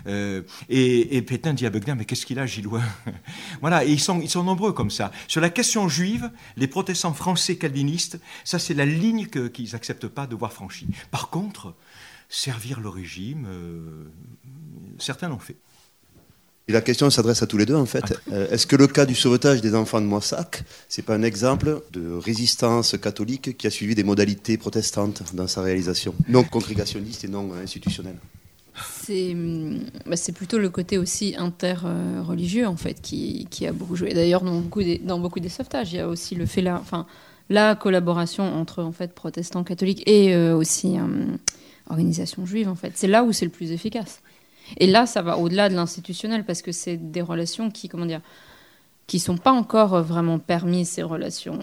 [SPEAKER 2] Et Pétain dit à Beguedin, mais qu'est-ce qu'il a, Gilles Ouin? Voilà, et ils sont nombreux comme ça. Sur la question juive, les protestants français calvinistes, ça c'est la ligne qu'ils n'acceptent pas de voir franchie. Par contre, servir le régime, certains l'ont fait.
[SPEAKER 7] Et la question s'adresse à tous les deux en fait. Est-ce que le cas du sauvetage des enfants de Moissac, c'est pas un exemple de résistance catholique qui a suivi des modalités protestantes dans sa réalisation, non congrégationniste et non institutionnelle?
[SPEAKER 8] C'est plutôt le côté aussi interreligieux en fait qui a beaucoup joué. D'ailleurs dans beaucoup des sauvetages, il y a aussi le fait la collaboration entre en fait protestants, catholiques et aussi organisations juives en fait. C'est là où c'est le plus efficace. Et là, ça va au-delà de l'institutionnel parce que c'est des relations qui sont pas encore vraiment permises, ces relations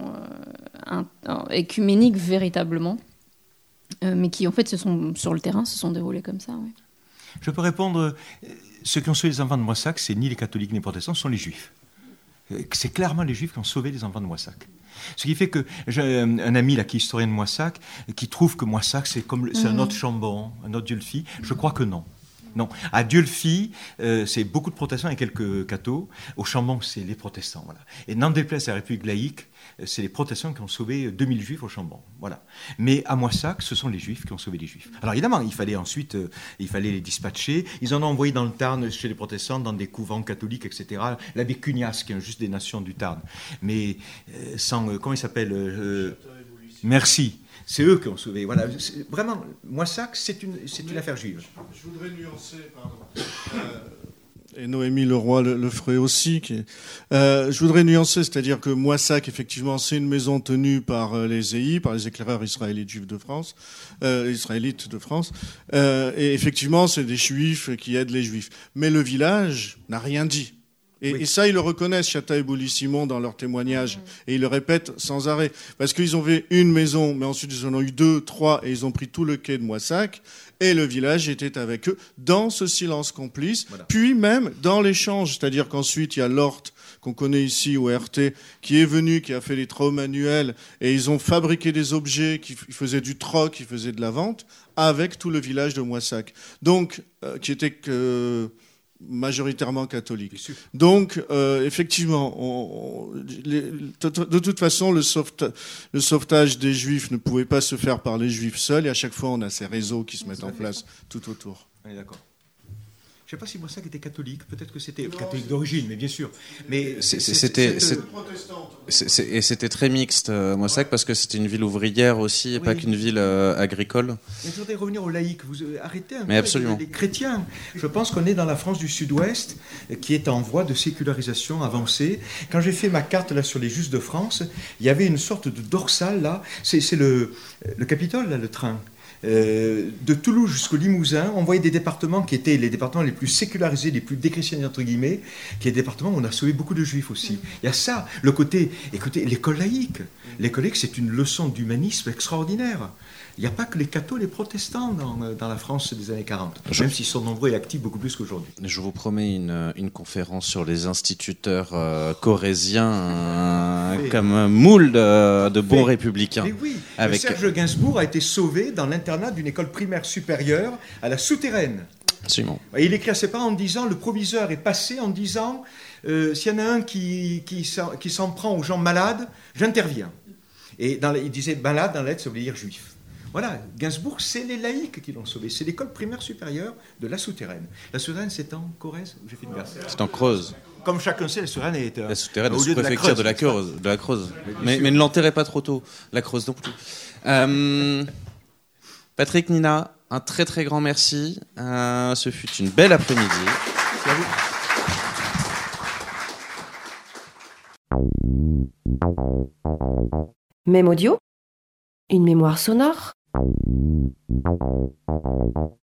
[SPEAKER 8] écuméniques véritablement, mais qui en fait sur le terrain se sont déroulées comme ça. Ouais.
[SPEAKER 2] Je peux répondre, ceux qui ont sauvé les enfants de Moissac, c'est ni les catholiques ni les protestants, ce sont les juifs. C'est clairement les juifs qui ont sauvé les enfants de Moissac. Ce qui fait que j'ai un ami là, qui est historien de Moissac, qui trouve que Moissac c'est un autre Chambon, un autre Dieulefit. Je crois que non. Non. À Dieulefit, c'est beaucoup de protestants et quelques cathos. Au Chambon, c'est les protestants. Voilà. Et n'en déplaise à la République laïque, c'est les protestants qui ont sauvé 2000 juifs au Chambon. Voilà. Mais à Moissac, ce sont les juifs qui ont sauvé les juifs. Alors évidemment, il fallait les dispatcher. Ils en ont envoyé dans le Tarn chez les protestants, dans des couvents catholiques, etc. L'abbé Cugnas, qui est un juste des nations du Tarn. Mais sans... comment il s'appelle Merci. C'est eux qui ont sauvé. Voilà. Vraiment, Moissac, c'est une affaire juive.
[SPEAKER 4] Je voudrais nuancer, pardon. Et Noémie Leroy le ferait aussi. Je voudrais nuancer, c'est-à-dire que Moissac, effectivement, c'est une maison tenue par les EI, par les éclaireurs israélites juifs de France, israélites de France. Et effectivement, c'est des juifs qui aident les juifs. Mais le village n'a rien dit. Et ça, ils le reconnaissent, Chata et Boully-Simon, dans leurs témoignages. Et ils le répètent sans arrêt. Parce qu'ils ont fait une maison, mais ensuite ils en ont eu 2, 3, et ils ont pris tout le quai de Moissac. Et le village était avec eux dans ce silence complice. Voilà. Puis même dans l'échange. C'est-à-dire qu'ensuite, il y a Lort, qu'on connaît ici au RT, qui est venu, qui a fait les travaux manuels. Et ils ont fabriqué des objets, qui faisaient du troc, qui faisaient de la vente, avec tout le village de Moissac. Donc, qui était majoritairement catholique. Donc, effectivement, de toute façon, le sauvetage des Juifs ne pouvait pas se faire par les Juifs seuls, et à chaque fois, on a ces réseaux qui se mettent en place tout autour.
[SPEAKER 2] Oui, d'accord. Je ne sais pas si Moissac était catholique, peut-être que c'était catholique d'origine, mais bien sûr. Mais
[SPEAKER 3] c'était très mixte, Moissac, parce que c'était une ville ouvrière aussi, et pas qu'une ville agricole.
[SPEAKER 2] Mais je voudrais revenir aux laïcs. Vous arrêtez un peu
[SPEAKER 3] absolument.
[SPEAKER 2] Les chrétiens. Je pense qu'on est dans la France du Sud-Ouest, qui est en voie de sécularisation avancée. Quand j'ai fait ma carte là sur les Justes de France, il y avait une sorte de dorsale là. C'est le Capitole, là, le train. De Toulouse jusqu'au Limousin, on voyait des départements qui étaient les départements les plus sécularisés, les plus déchristianisés entre guillemets, qui est des départements où on a sauvé beaucoup de juifs aussi. Il y a ça, le côté, écoutez, l'école laïque. L'école laïque, c'est une leçon d'humanisme extraordinaire. Il n'y a pas que les cathos, les protestants dans la France des années 40, même s'ils sont nombreux et actifs beaucoup plus qu'aujourd'hui.
[SPEAKER 3] Je vous promets une conférence sur les instituteurs corésiens comme moule de bons républicains.
[SPEAKER 2] Mais oui, Serge Gainsbourg a été sauvé dans l'internat d'une école primaire supérieure à la Souterraine.
[SPEAKER 3] Absolument.
[SPEAKER 2] Et il écrit à ses parents en disant, le proviseur est passé en disant, s'il y en a un qui s'en prend aux gens malades, j'interviens. Et il disait malade dans la lettre, ça voulait dire juif. Voilà, Gainsbourg, c'est les laïcs qui l'ont sauvé. C'est l'école primaire supérieure de la Souterraine. La Souterraine, c'est en Corrèze où j'ai fait une version.
[SPEAKER 3] C'est en Creuse.
[SPEAKER 2] Comme chacun sait, la Souterraine est
[SPEAKER 3] la Souterraine,
[SPEAKER 2] au lieu de la
[SPEAKER 3] préfecture
[SPEAKER 2] Creuse.
[SPEAKER 3] de la Creuse. Mais ne l'enterrez pas trop tôt. La Creuse non plus. Patrick, Nina, un très très grand merci. Ce fut une belle après-midi. Merci
[SPEAKER 1] à vous. Même audio, une mémoire sonore.